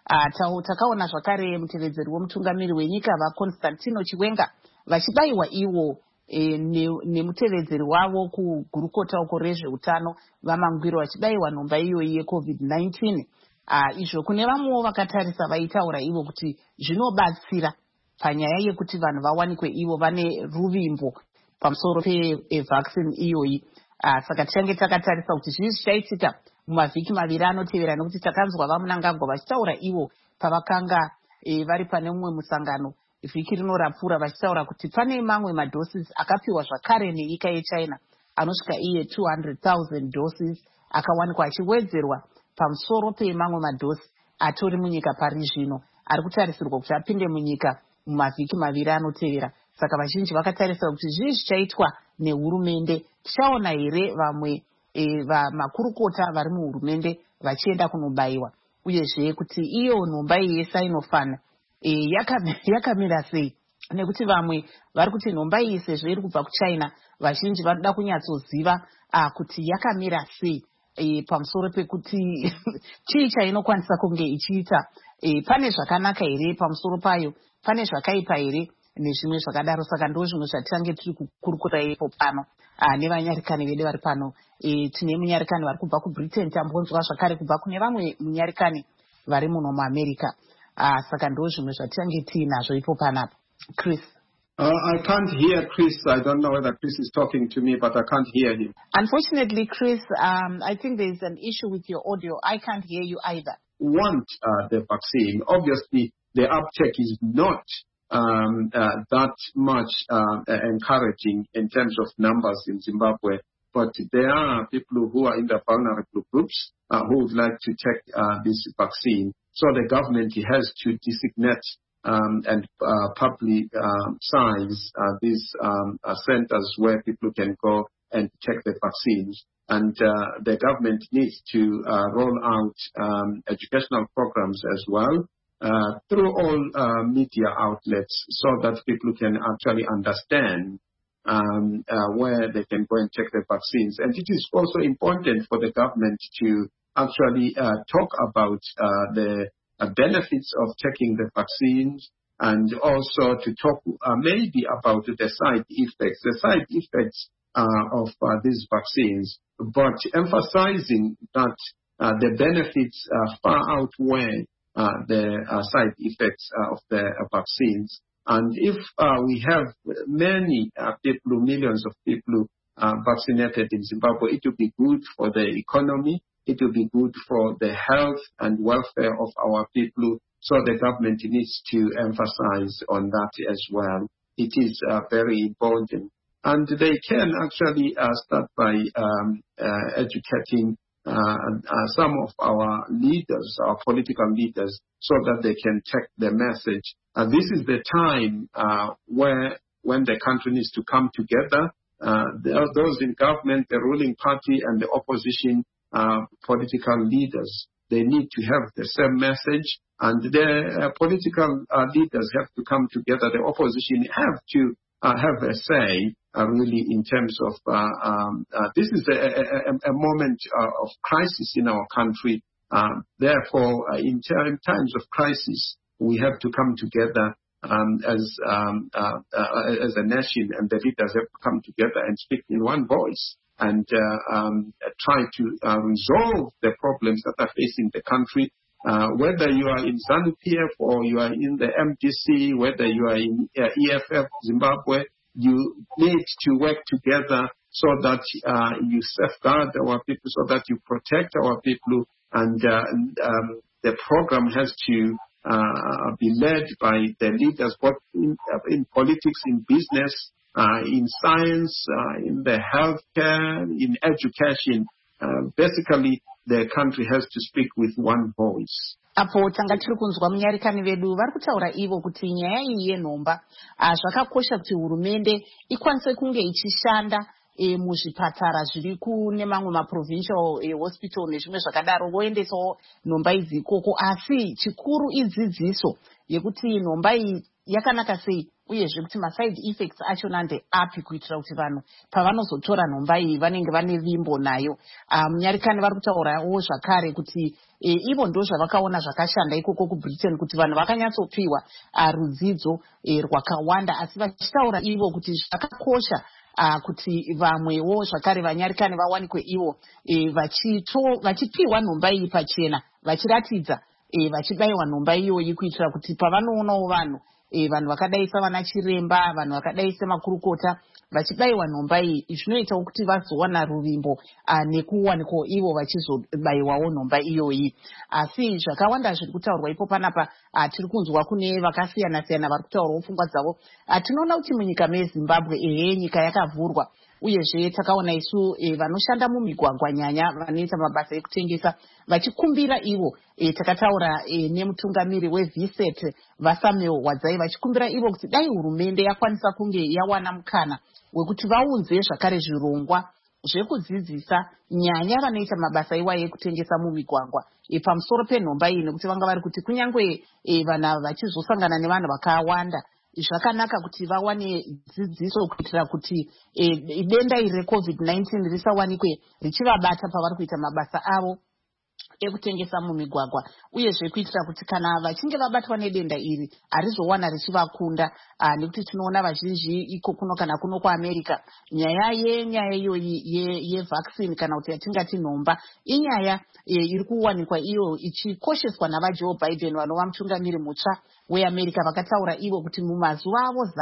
Uh, takaona zvakare mutevedzeri womutungamiri wenyika vaConstantino Chiwenga vachibayiwa ivo e, nemutevedzeri wavo kugurukota uko rezveutano vaMangwiro vachibayiwa nhomba iyoyi yecovid nineteen. Uh, izvo kune vamwewo vakatarisa vaitaura ivo kuti zvinobatsira panyaya yekuti vanhu vawanikwe ivo vane ruvimbo pamusoro pevaccine iyoyi. Uh, saka tichange takatarisa kuti zvii zvichaitika mumavhiki maviri anotevera, nekuti takanzwa vamunangagwa vachitaura ivo pavakanga e, vari pane mumwe musangano vhiki rinorapfuura vachitaura kuti pane mamwe madoses akapiwa zvakare nenyika yechina anosvika iye two hundred thousand doses akawanikwa achiwedzerwa pamusoro pemamwe madhosi atori munyika pari zvino ari kutarisirwa kuti apinde munyika mumavhiki maviri anotevera. Saka vazhinji vakatarisira kuti zvii zvichaitwa nehurumende. Tichaona here vamwe e, vamakurukota vari muhurumende vachienda kunobayiwa, uyezve kuti iyo nhomba iyi yeSinopharm e, yakamira sei, nekuti vamwe vari kuti nhomba iyi sezvo iri kubva kuchina, vazhinji vanoda kunyatsoziva kuti yakamira sei e, pamusoro pekuti chii chainokwanisa kunge ichiita, e, pane zvakanaka here pamusoro payo, pane zvakaipa here nezvimwe zvakadaro. Saka ndo zvimwe zvatichange tiri kukurukura ipo pano nevanyarikani vedu vari pano. E, tine munyarikani vari kubva kubritain, tambonzwa zvakare kubva kune vamwe munyarikani vari muno muamerica. Saka ndo zvimwe zvatichange tiinazvo ipo panapa. Chris. Uh, I can't hear Chris. I don't know whether Chris is talking to me, but I can't hear him. Unfortunately, Chris, um, I think there's an issue with your audio. I can't hear you either. Want uh, the vaccine. Obviously, the uptake is not um, uh, that much uh, encouraging in terms of numbers in Zimbabwe. but there are people who are in the vulnerable groups uh, who would like to take uh, this vaccine. So the government has to designate um, and uh, publicize uh, these um, uh, centers where people can go and take the vaccines. And uh, the government needs to uh, roll out um, educational programs as well uh, through all uh, media outlets so that people can actually understand um, uh, where they can go and take the vaccines. And it is also important for the government to actually uh, talk about uh, the uh, benefits of taking the vaccines, and also to talk uh, maybe about the side effects, the side effects uh, of uh, these vaccines, but emphasizing that uh, the benefits uh, far outweigh uh, the uh, side effects uh, of the uh, vaccines. And if uh, we have many uh, people, millions of people uh, vaccinated in Zimbabwe, it will be good for the economy, it will be good for the health and welfare of our people. So the government needs to emphasize on that as well. It is uh, very important. And they can actually uh, start by um, uh, educating uh, uh, some of our leaders, our political leaders, so that they can take the message. Uh, this is the time uh, where, when the country needs to come together, uh, those in government, the ruling party and the opposition uh, political leaders, they need to have the same message, and the uh, political uh, leaders have to come together. The opposition have to uh, have a say, uh, really, in terms of uh, um, uh, this is a, a, a moment uh, of crisis in our country. Uh, therefore, uh, in, in times of crisis, we have to come together um, as um, uh, uh, as a nation, and the leaders have to come together and speak in one voice and uh, um, try to uh, resolve the problems that are facing the country. Uh, whether you are in ZANU-P F or you are in the M D C, whether you are in uh, E F F Zimbabwe, you need to work together so that uh, you safeguard our people, so that you protect our people, and uh, um, the program has to uh, be led by the leaders, both in, uh, in politics, in business, uh, in science, uh, in the healthcare, in education. Uh, basically, the country has to speak with one voice. Apo tanga tiri kunzwa munyarikani vedu vari kutaura ivo kuti nyaya iyi yenhomba zvakakosha kuti hurumende ikwanise kunge ichishanda e, muzvipatara zviri kune mamwe maprovincial e, hospital nezvimwe zvakadaro voendesawo nhomba idzi ikoko, asi chikuru idzidziso yekuti nhomba iyi yakanaka sei uyezve kuti maside effects achona ndeapi kuitira kuti vanhu pavanozotora nhomba iyi vanenge vane vimbo nayo. Munyarikani um, vari kutaurawo zvakare kuti e, ivo ndo zvavakaona zvakashanda ikoko kubritain kuti vanhu vakanyatsopiwa uh, rudzidzo e, rwakawanda, asi vachitaura ivo kuti zvakakosha Uh, kuti vamwewo zvakare vanyarikani vawanikwe ivo e, vachipiwa nhomba iyi pachena, vachiratidza e, vachibayiwa nhomba iyoyi kuitira kuti pavanoonawo vanhu e, vanhu vakadai savana chiremba, vanhu vakadai semakurukota vachibayiwa nhomba iyi, zvinoitawo kuti vazowana ruvimbo uh, nekuwanikwawo ivo vachizobayiwawo nhomba iyoyi. Asi zvakawanda zviri kutaurwa ipo panapa uh, tiri kunzwa kune vakasiyana siyana vari kutaurawo pfungwa dzavo. Uh, tinoona kuti munyika meZimbabwe ehe nyika yakavhurwa, uyezve takaona isu e, vanoshanda mumigwagwa nyanya vanoita mabasa ekutengesa vachikumbira ivo e, takataura e, nemutungamiri weViset vaSamuel Wadzai vachikumbira ivo kuti dai hurumende yakwanisa kunge yawana mukana wekuti vaunze zvakare zvirongwa zvekudzidzisa nyanya vanoita mabasa iwayo ekutengesa mumigwagwa e, pamusoro penhomba iyi, nekuti vanga vari kuti kunyange e, vanhu vachizosangana nevanhu vakawanda zvakanaka kuti vawane dzidziso kuitira kuti e, denda iri recovid nineteen risawanikwe richivabata pavari kuita mabasa avo ekutengesa mumigwagwa, uyezve kuitira kuti kana vachinge vabatwa nedenda iri harizowana richivakunda. Uh, nekuti tinoona vazhinji iko kuno kana kuno kuAmerica nyaya yenyaya iyoyi yevaccine kana kuti yatingati nhomba inyaya e, iri kuwanikwa iyo ichikosheswa navaJoe Biden vanova mutungamiri mutsva weAmerica. Vakataura ivo kuti mumazuva avo zana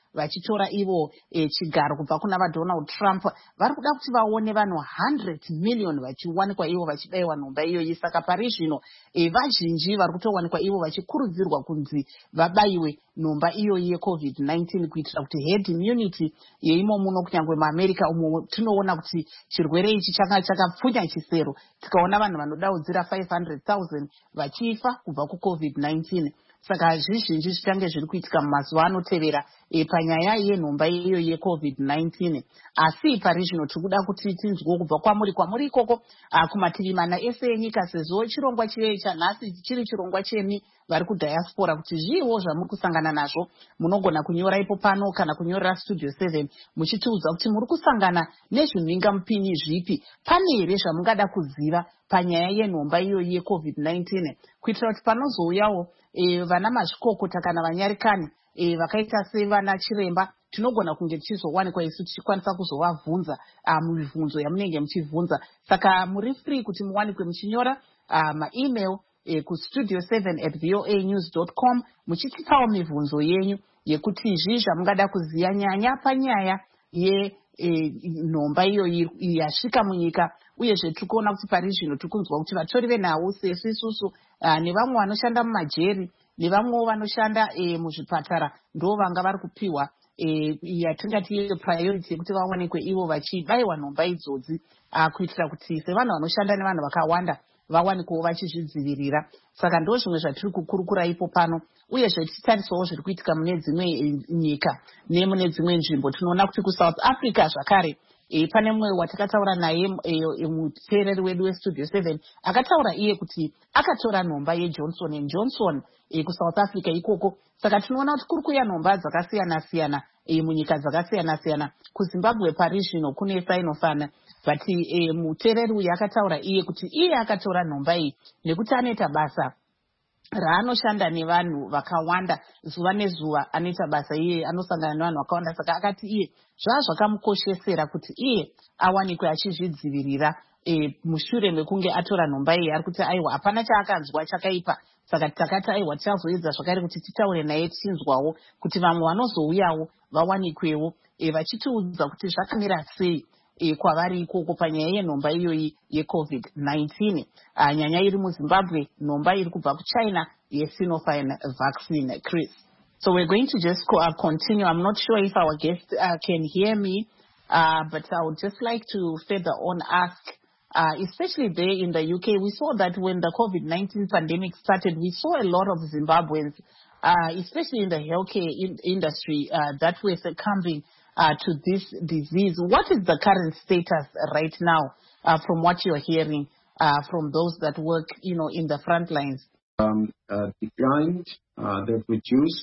vachitora ivo e, chigaro kubva kuna vaDonald Trump. Vari kuda kuti vaone vanhu one hundred million vachiwanikwa ivo vachibayiwa nhomba iyoyi. Saka pari zvino e, vazhinji vari kutowanikwa ivo vachikurudzirwa kunzi vabayiwe nhomba iyoyi yecovid nineteen kuitira kuti herd immunity yeimo muno kunyangwe muAmerica umo tinoona kuti chirwere ichi changa chakapfunya chisero, tikaona vanhu vanodaudzira five hundred thousand vachifa kubva kucovid nineteen. Saka zvizhinji zvichange zviri kuitika mumazuva anotevera e, panyaya yenhomba iyo yecovid nineteen. Asi pari zvino tiri kuda kuti tinzwewo kubva kwamuri kwamuri ikoko kumativi mana ese enyika, sezvo chirongwa chanhasi chiri chirongwa chemi vari kudiaspora, kuti zviiwo zvamuri kusangana nazvo munogona kunyora ipo pano kana kunyorera studio seven muchitiudza kuti muri kusangana nezvimhingamupinyi zvipi. Pane here zvamungada kuziva panyaya yenhomba iyo yecovid nineteen, kuitira kuti panozouyawo e, vana mazvikokota kana vanyarikani e, vakaita sevana chiremba tinogona kunge tichizowanikwa isu tichikwanisa kuzovabvunza mibvunzo yamunenge muchibvunza. Saka muri free kuti muwanikwe muchinyora maemail e, kustudio seven at voa news dot com muchitipawo mibvunzo yenyu yekuti zvii zvamungada kuziya nyanya panyaya ye e, nhomba iyoyi yasvika munyika. Uyezve tiri kuona kuti pari zvino tiri kunzwa kuti vatori venhau sesu isusu uh, nevamwe vanoshanda mumajeri nevamwewo vanoshanda e, muzvipatara ndo vanga vari kupiwa e, yatingati iyo priority yekuti vawanikwe ivo vachibayiwa nhomba idzodzi uh, kuitira kuti sevanhu vanoshanda nevanhu vakawanda vawanikwewo vachizvidzivirira. Saka ndo zvimwe zvatiri kukurukura ipo pano. Uyezve tichitarisawo zviri kuitika mune dzimwe nyika nemune dzimwe nzvimbo. Tinoona kuti kuSouth Africa zvakare E, pane mumwe watakataura naye e, muteereri wedu westudio seven akataura iye kuti akatora nhomba yeJohnson and Johnson e, kuSouth Africa ikoko. Saka tinoona kuti kuri kuya nhomba dzakasiyana siyana e, munyika dzakasiyana siyana. kuZimbabwe pari zvino kune Sinopharm, but e, muteereri uyu akataura iye kuti iye akatora nhomba iyi nekuti anoita basa raanoshanda nevanhu vakawanda zuva nezuva, anoita basa iye anosangana nevanhu vakawanda. Saka akati iye zvaa zvakamukoshesera kuti iye awanikwe achizvidzivirira e, mushure mekunge atora nhomba iyi. Ari kuti aiwa hapana chaakanzwa chakaipa, saka takati aiwa tichazoedza zvakare kuti titaure naye tichinzwawo kuti vamwe vanozouyawo vawanikwewo e, vachitiudza kuti zvakamira sei E, kwavari ikoko panyaya yenhomba iyoyi yecovid nineteen. Uh, nyanya iri muZimbabwe, nhomba iri kubva kuChina yeSinopharm vaccine. Chris, so we're going to just co- uh, continue. I'm not sure if our guest uh, can hear me, uh, but I would just like to further on ask, uh, especially there in the U K, we saw that when the COVID nineteen pandemic started, we saw a lot of Zimbabweans, uh, especially in the healthcare in- industry, uh, that were succumbing Uh, to this disease. What is the current status right now uh, from what you're hearing uh, from those that work, you know, in the front lines? Um, uh, declined, uh, they've reduced,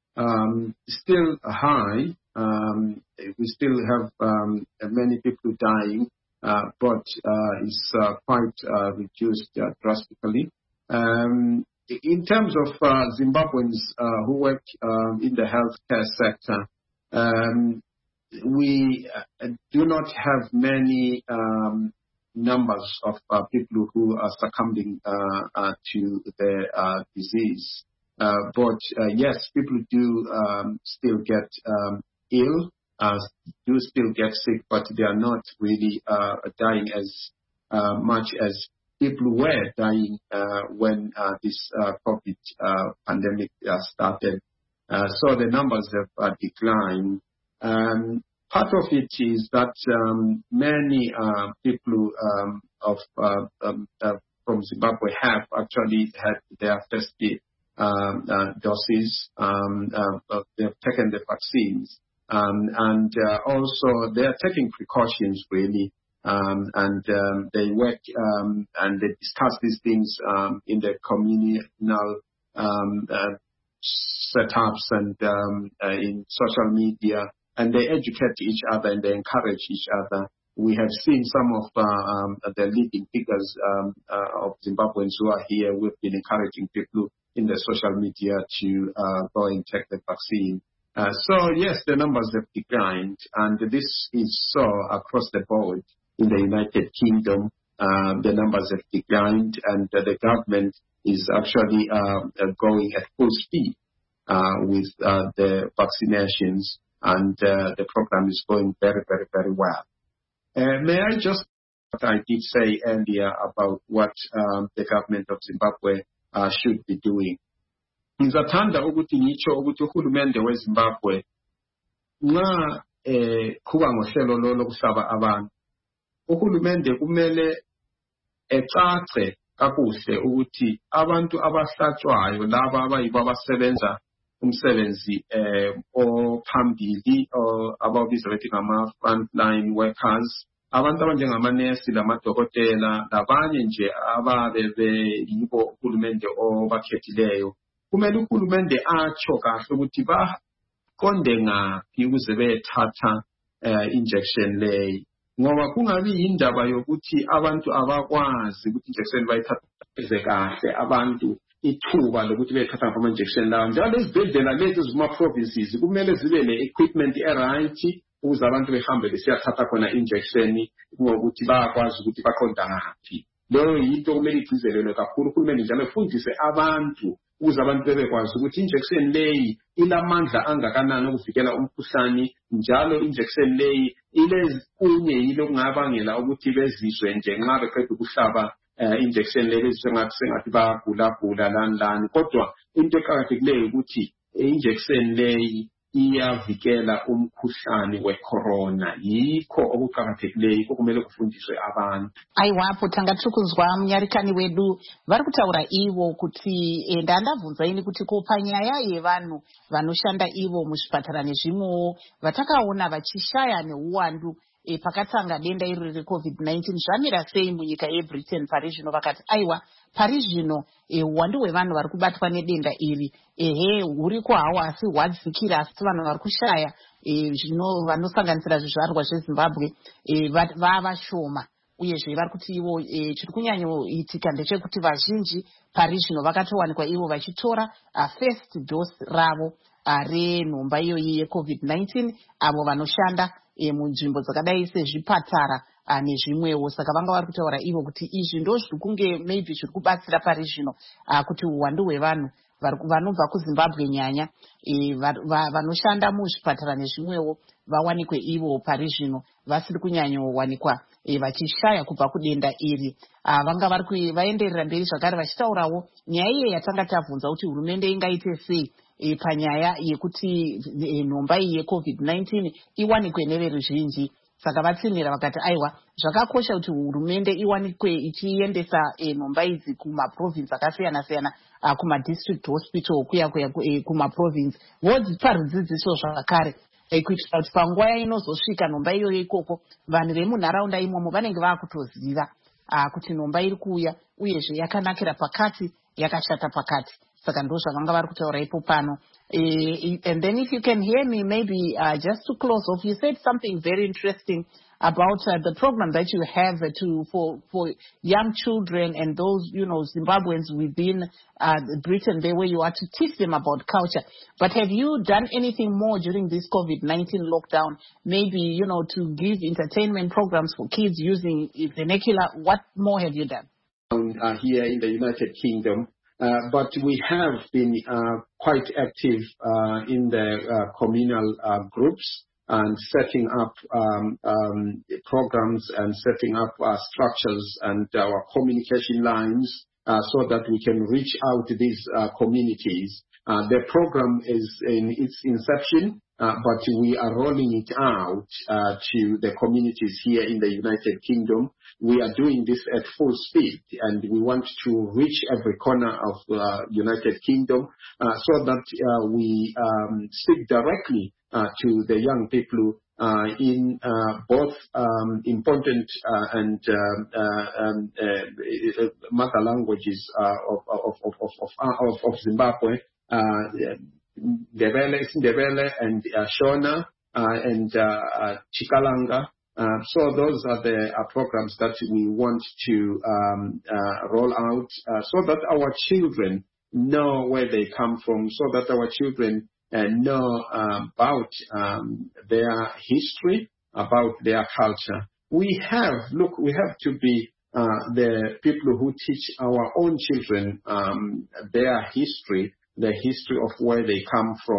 um, still high. Um, we still have um, many people dying, uh, but uh, it's uh, quite uh, reduced uh, drastically. Um, in terms of uh, Zimbabweans uh, who work um, in the healthcare sector, um, we uh, do not have many um, numbers of uh, people who are succumbing uh, uh, to the uh, disease. Uh, but uh, yes, people do um, still get um, ill, uh, do still get sick, but they are not really uh, dying as uh, much as people were dying uh, when uh, this uh, COVID uh, pandemic uh, started. Uh, so the numbers have uh, declined. Um, part of it is that um, many uh, people um, of uh, um, uh, from Zimbabwe have actually had their first um, uh, doses. Um, uh, they've taken the vaccines, um, and uh, also they are taking precautions really, um, and um, they work um, and they discuss these things um, in the communal um, uh, setups and um, uh, in social media. And they educate each other and they encourage each other. We have seen some of uh, um, the leading figures um, uh, of Zimbabweans who are here. We've been encouraging people in the social media to uh, go and take the vaccine. Uh, so, yes, the numbers have declined, and this is so across the board. In the United Kingdom, uh, the numbers have declined, and uh, the government is actually uh, uh, going at full speed uh, with uh, the vaccinations. and uh, the program is going very, very, very well. Uh, may I just, what I did say earlier about what um, the government of Zimbabwe uh, should be doing. Ngizathanda ukuthi ngitsho ukuthi uhulumende weZimbabwe nxa eh kuba ngohlelo lo lokuhlaba abantu, uhulumende kumele ecace kakuhle ukuthi abantu abahlatshwayo laba abayibo abasebenza umsebenzi eh ophambili ababiza bethi ngama frontline workers, abantu abanjengamanesi lamadokotela labanye nje ababe beyibo uhulumende obakhethileyo, kumele uhulumende atsho kahle ukuthi baqonde ngaphi ukuze bethatha injection leyi, ngoba kungabi indaba yokuthi abantu abakwazi ukuthi injection bayithathe kahle abantu ithuba lokuthi bethatha ama injection lawo. Njalo izibhedlela lezi zuma provinces kumele zibe le equipment e-right ukuze abantu behambe besiyathatha khona injection ngokuthi bayakwazi ukuthi baqonda ngaphi. Leyo yinto kumele igcizelelwe kakhulu uhulumende, njalo efundise abantu ukuze abantu bebekwazi ukuthi injection leyi ilamandla angakanani ukuvikela umkhuhlane, njalo injection leyi ilekunye yilo kungabangela ukuthi bezizwe nje nxa beqeda ukuhlaba uh, injection leyi sengathi sengathi bayagula-gula lani lani. Kodwa into eqakathekileyo ukuthi injection leyi iyavikela umkhuhlane we-corona, yikho okuqakathekileyo, yikho kumele kufundiswe abantu. Aiwapo tanga tiri kuzwa munyarikani wedu vari kutaura ivo kuti e, ndandabvunza ini kuti ko panyaya yevanhu vanoshanda ivo muzvipatara nezvimwewo vatakaona vachishaya neuwandu e, pakatanga denda iri recovid nineteen zvamira sei munyika yebritain pari zvino. Vakati aiwa pari zvino e, uwandu hwevanhu vari kubatwa nedenda iri ehe huriko hawo asi hwadzikira, asi vanhu vari kushaya e, zvino vanosanganisira zvizvarwa zvezimbabwe e, vavashoma uyezve vari kuti ivo e, chiri kunyanyoitika ndechekuti vazhinji pari zvino vakatowanikwa ivo vachitora uh, first dose ravo uh, renhomba iyoyi yecovid nineteen avo vanoshanda e, munzvimbo dzakadai sezvipatara uh, nezvimwewo. Saka vanga vari kutaura ivo kuti izvi ndo zviri kunge maybe zviri kubatsira pari zvino uh, kuti uwandu hwevanhu vanobva kuZimbabwe nyanya e, vanoshanda muzvipatara nezvimwewo vawanikwe ivo pari zvino vasiri kunyanyowanikwa e, vachishaya kubva kudenda iri. Uh, vanga vari vaenderera mberi zvakare vachitaurawo nyaya iye yatanga tabvunza kuti hurumende ingaite sei e, panyaya yekuti e, nhomba iyi yecovid nineteen iwanikwe neveruzhinji. Saka vatsinhira vakati aiwa zvakakosha kuti hurumende iwanikwe ichiendesa e, nhomba idzi kumaprovince akasiyana-siyana, uh, kumadistrict hospital kuya kuya e, kumaprovince vodzipa rudzidziso zvakare e, kuitira kuti panguva inozosvika nhomba iyoyo ikoko vanhu vemunharaunda imomo vanenge vakutoziva uh, kuti nhomba iri kuuya uyezve yakanakira pakati yakashata pakati. Saka ndo zvavanga vari kutaura ipo pano. Uh, and then if you can hear me, maybe uh, just to close off, you said something very interesting about uh, the program that you have uh, to for for young children and those, you know, Zimbabweans within uh, Britain, there where you are to teach them about culture. But have you done anything more during this COVID nineteen lockdown? Maybe, you know, to give entertainment programs for kids using vernacular. What more have you done? Um, uh, here in the United Kingdom. Uh, but we have been uh, quite active uh, in the uh, communal uh, groups and setting up um, um, programs and setting up uh, structures and our communication lines uh, so that we can reach out to these uh, communities. Uh, the program is in its inception, uh, but we are rolling it out uh, to the communities here in the United Kingdom. We are doing this at full speed, and we want to reach every corner of the uh, United Kingdom uh, so that uh, we um, speak directly uh, to the young people uh, in uh, both um, important uh, and uh, uh, um, uh, mother languages uh, of, of, of, of, of, of Zimbabwe. Uh, Ndebele, Ndebele and uh, Shona uh, and uh, uh, Chikalanga. Uh, so those are the uh, programs that we want to um, uh, roll out uh, so that our children know where they come from, so that our children uh, know uh, about um, their history, about their culture. We have, look, we have to be uh, the people who teach our own children um, their history, the history of where they come from,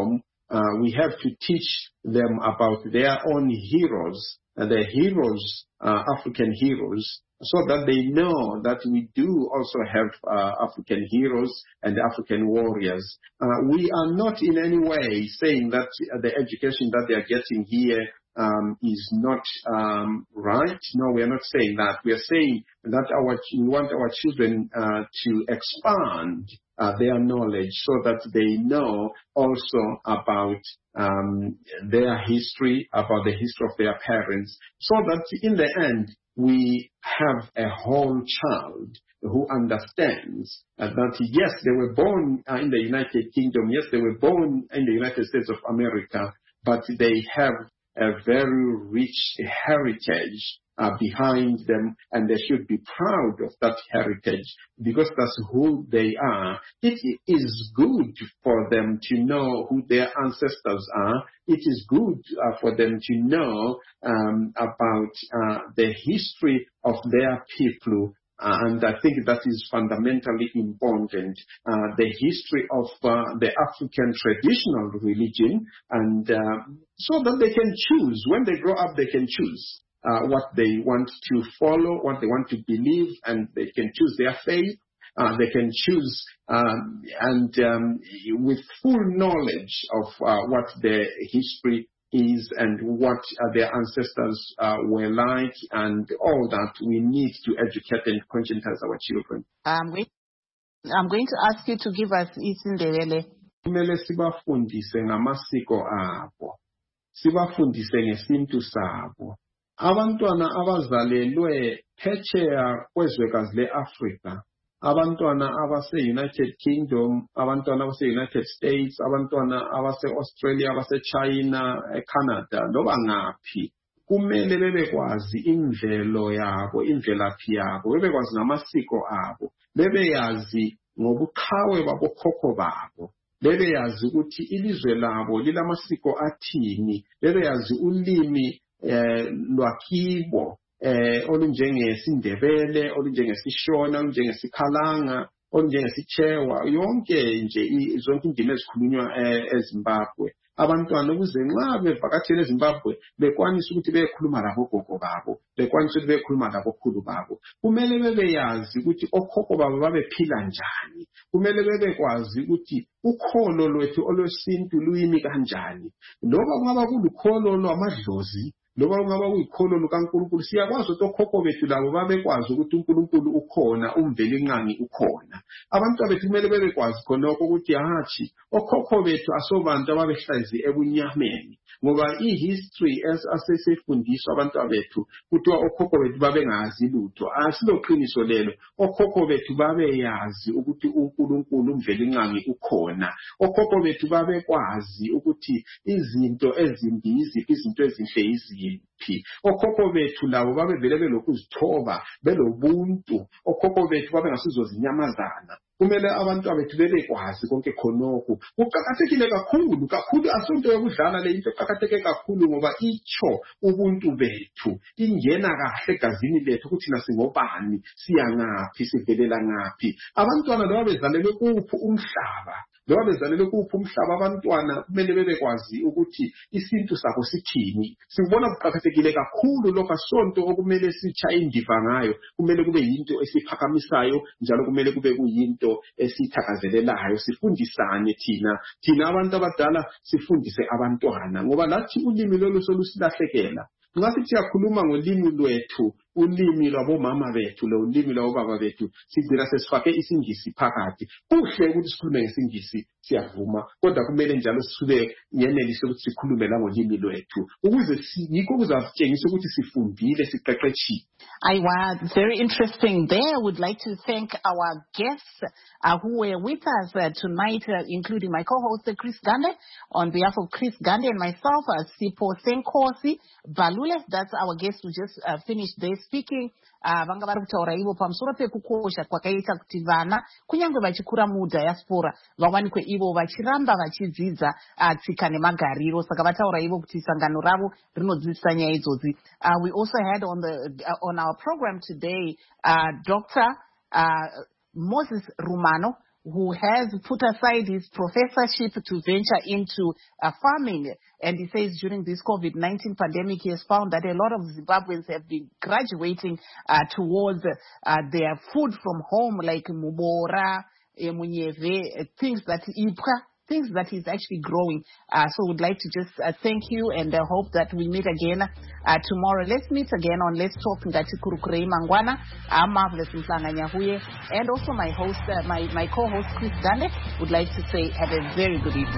uh, we have to teach them about their own heroes, uh, the heroes, uh, African heroes, so that they know that we do also have uh, African heroes and African warriors. Uh, we are not in any way saying that the education that they are getting here um, is not um, right. No, we are not saying that. We are saying that our we want our children uh, to expand uh, their knowledge so that they know also about um, their history, about the history of their parents, so that in the end, we have a whole child who understands uh, that, yes, they were born uh, in the United Kingdom, yes, they were born in the United States of America, but they have a very rich heritage uh, behind them, and they should be proud of that heritage because that's who they are. It is good for them to know who their ancestors are. It is good uh, for them to know um, about uh, the history of their people. Uh, and I think that is fundamentally important, uh, the history of uh, the African traditional religion, and uh, so that they can choose. When they grow up, they can choose uh, what they want to follow, what they want to believe, and they can choose their faith. Uh, they can choose, um, and um, with full knowledge of uh, what their history is and what uh, their ancestors uh, were like, and all that we need to educate and conscientize our children. Um, wait. I'm going to ask you to give us isiNdebele. Kumele sibafundise ngamasiko abo, sibafundise ngesintu sabo. Abantwana abazalelwe phetsheya kwezwekazi le-Afrika, abantwana abase-United Kingdom, abantwana abase-United States, abantwana abase-Australia, abase-China, eCanada, loba ngaphi, kumele bebekwazi imvelo yabo, imvelaphi yabo, bebekwazi ngamasiko abo, bebeyazi ngobuqhawe babokhokho babo, bebeyazi ukuthi ilizwe labo lilamasiko athini, bebeyazi ulimi eh, lwakibo, eh olunjengesindebele, olunjengesishona, olunjengesikhalanga, olunjengesichewa, yonke nje zonke indimi ezikhulunywa eZimbabwe. Abantwana ukuze nxa bevakatshela eZimbabwe bekwanisa ukuthi bekhuluma labogogo babo, bekwanisa ukuthi bekhuluma labokhulu babo. Kumele bebeyazi ukuthi okhokho babo babephila njani. Kumele bebekwazi ukuthi ukholo lwethu olwesintu luyimi kanjani. Loba kungaba kulukholo lwamadlozi, loba kungaba kuyikholo lukaNkulunkulu, siyakwazi ukuthi okhokho bethu labo babekwazi ukuthi uNkulunkulu ukhona, umvelinqangi ukhona. Abantu bethu kumele bebekwazi khonokho ukuthi hatshi okhokho bethu asobantu ababehlezi ebunyameni, ngoba ihistory asesifundiswa abantu bethu kuthiwa okhokho bethu babengazi lutho. Asiloqiniso lelo. Okhokho bethu babeyazi ukuthi uNkulunkulu umvelinqangi ukhona. Okhokho bethu babekwazi ukuthi izinto ezimbi yiziphi, izinto ezinhle yiziphi. Okhokho bethu labo babevele belokuzithoba, belobuntu. Okhokho bethu babengasizo zinyamazana. Kumele abantu abethu bebekwazi konke khonokho. Kuqakathekile kakhulu, kakhulu asonto yokudlala le into eqakatheke kakhulu ngoba icho ubuntu bethu, ingena kahle egazini lethu ukuthi thina singobani, siyangaphi, sivelela ngaphi. Abantwana laba bezalelwe kuphi umhlaba, loba bezalelwe kuphi umhlaba, abantwana kumele bebekwazi ukuthi isintu sabo sithini. Sibona kuqakathekile kakhulu lokho asonto okumele sitsha indiva ngayo, kumele kube yinto esiphakamisayo, njalo kumele kube kuyinto esithakazelelayo. Sifundisane thina thina abantu abadala, sifundise abantwana, ngoba lathi ulimi lolu solusilahlekela. Nxa sithi siyakhuluma ngolimi lwethu, ulimi lwabomama bethu, lo ulimi lwabobaba bethu, sigcina sesifake isingisi phakathi. Kuhle ukuthi sikhulume ngesingisi, siyavuma, kodwa kumele njalo sisube ngenelise ukuthi sikhulume langolimi lwethu, ukuze yikho kuzasitshengisa ukuthi sifundile, siqeqeshile. I was very interesting there. I would like to thank our guests uh, who were with us uh, tonight, uh, including my co-host, uh, Chris Gande. On behalf of Chris Gande and myself, uh, Sipho Senkosi Balule, that's our guest who just uh, finished their speaking. Vanga vari kutaura ivo pamusoro pekukosha kwakaita kuti vana kunyange vachikura mudiaspora vawanikwe ivo vachiramba vachidzidza tsika nemagariro. Saka vataura ivo kuti sangano ravo rinodzidzisa nyaya idzodzi. We also had on the uh, on our program today uh, Doctor Uh, Moses Rumano, who has put aside his professorship to venture into uh, farming. And he says during this COVID nineteen pandemic, he has found that a lot of Zimbabweans have been graduating uh, towards uh, their food from home, like mubora, munyeve, things that ipra, things that he's actually growing. Uh, so would like to just uh, thank you and uh, hope that we meet again uh, tomorrow. Let's meet again on Let's Talk Ngati Kurukurei Mangwana. I'm Marvelous Mhlanga Nyahuye. And also my host, uh, my, my co-host Chris Dande would like to say have a very good evening.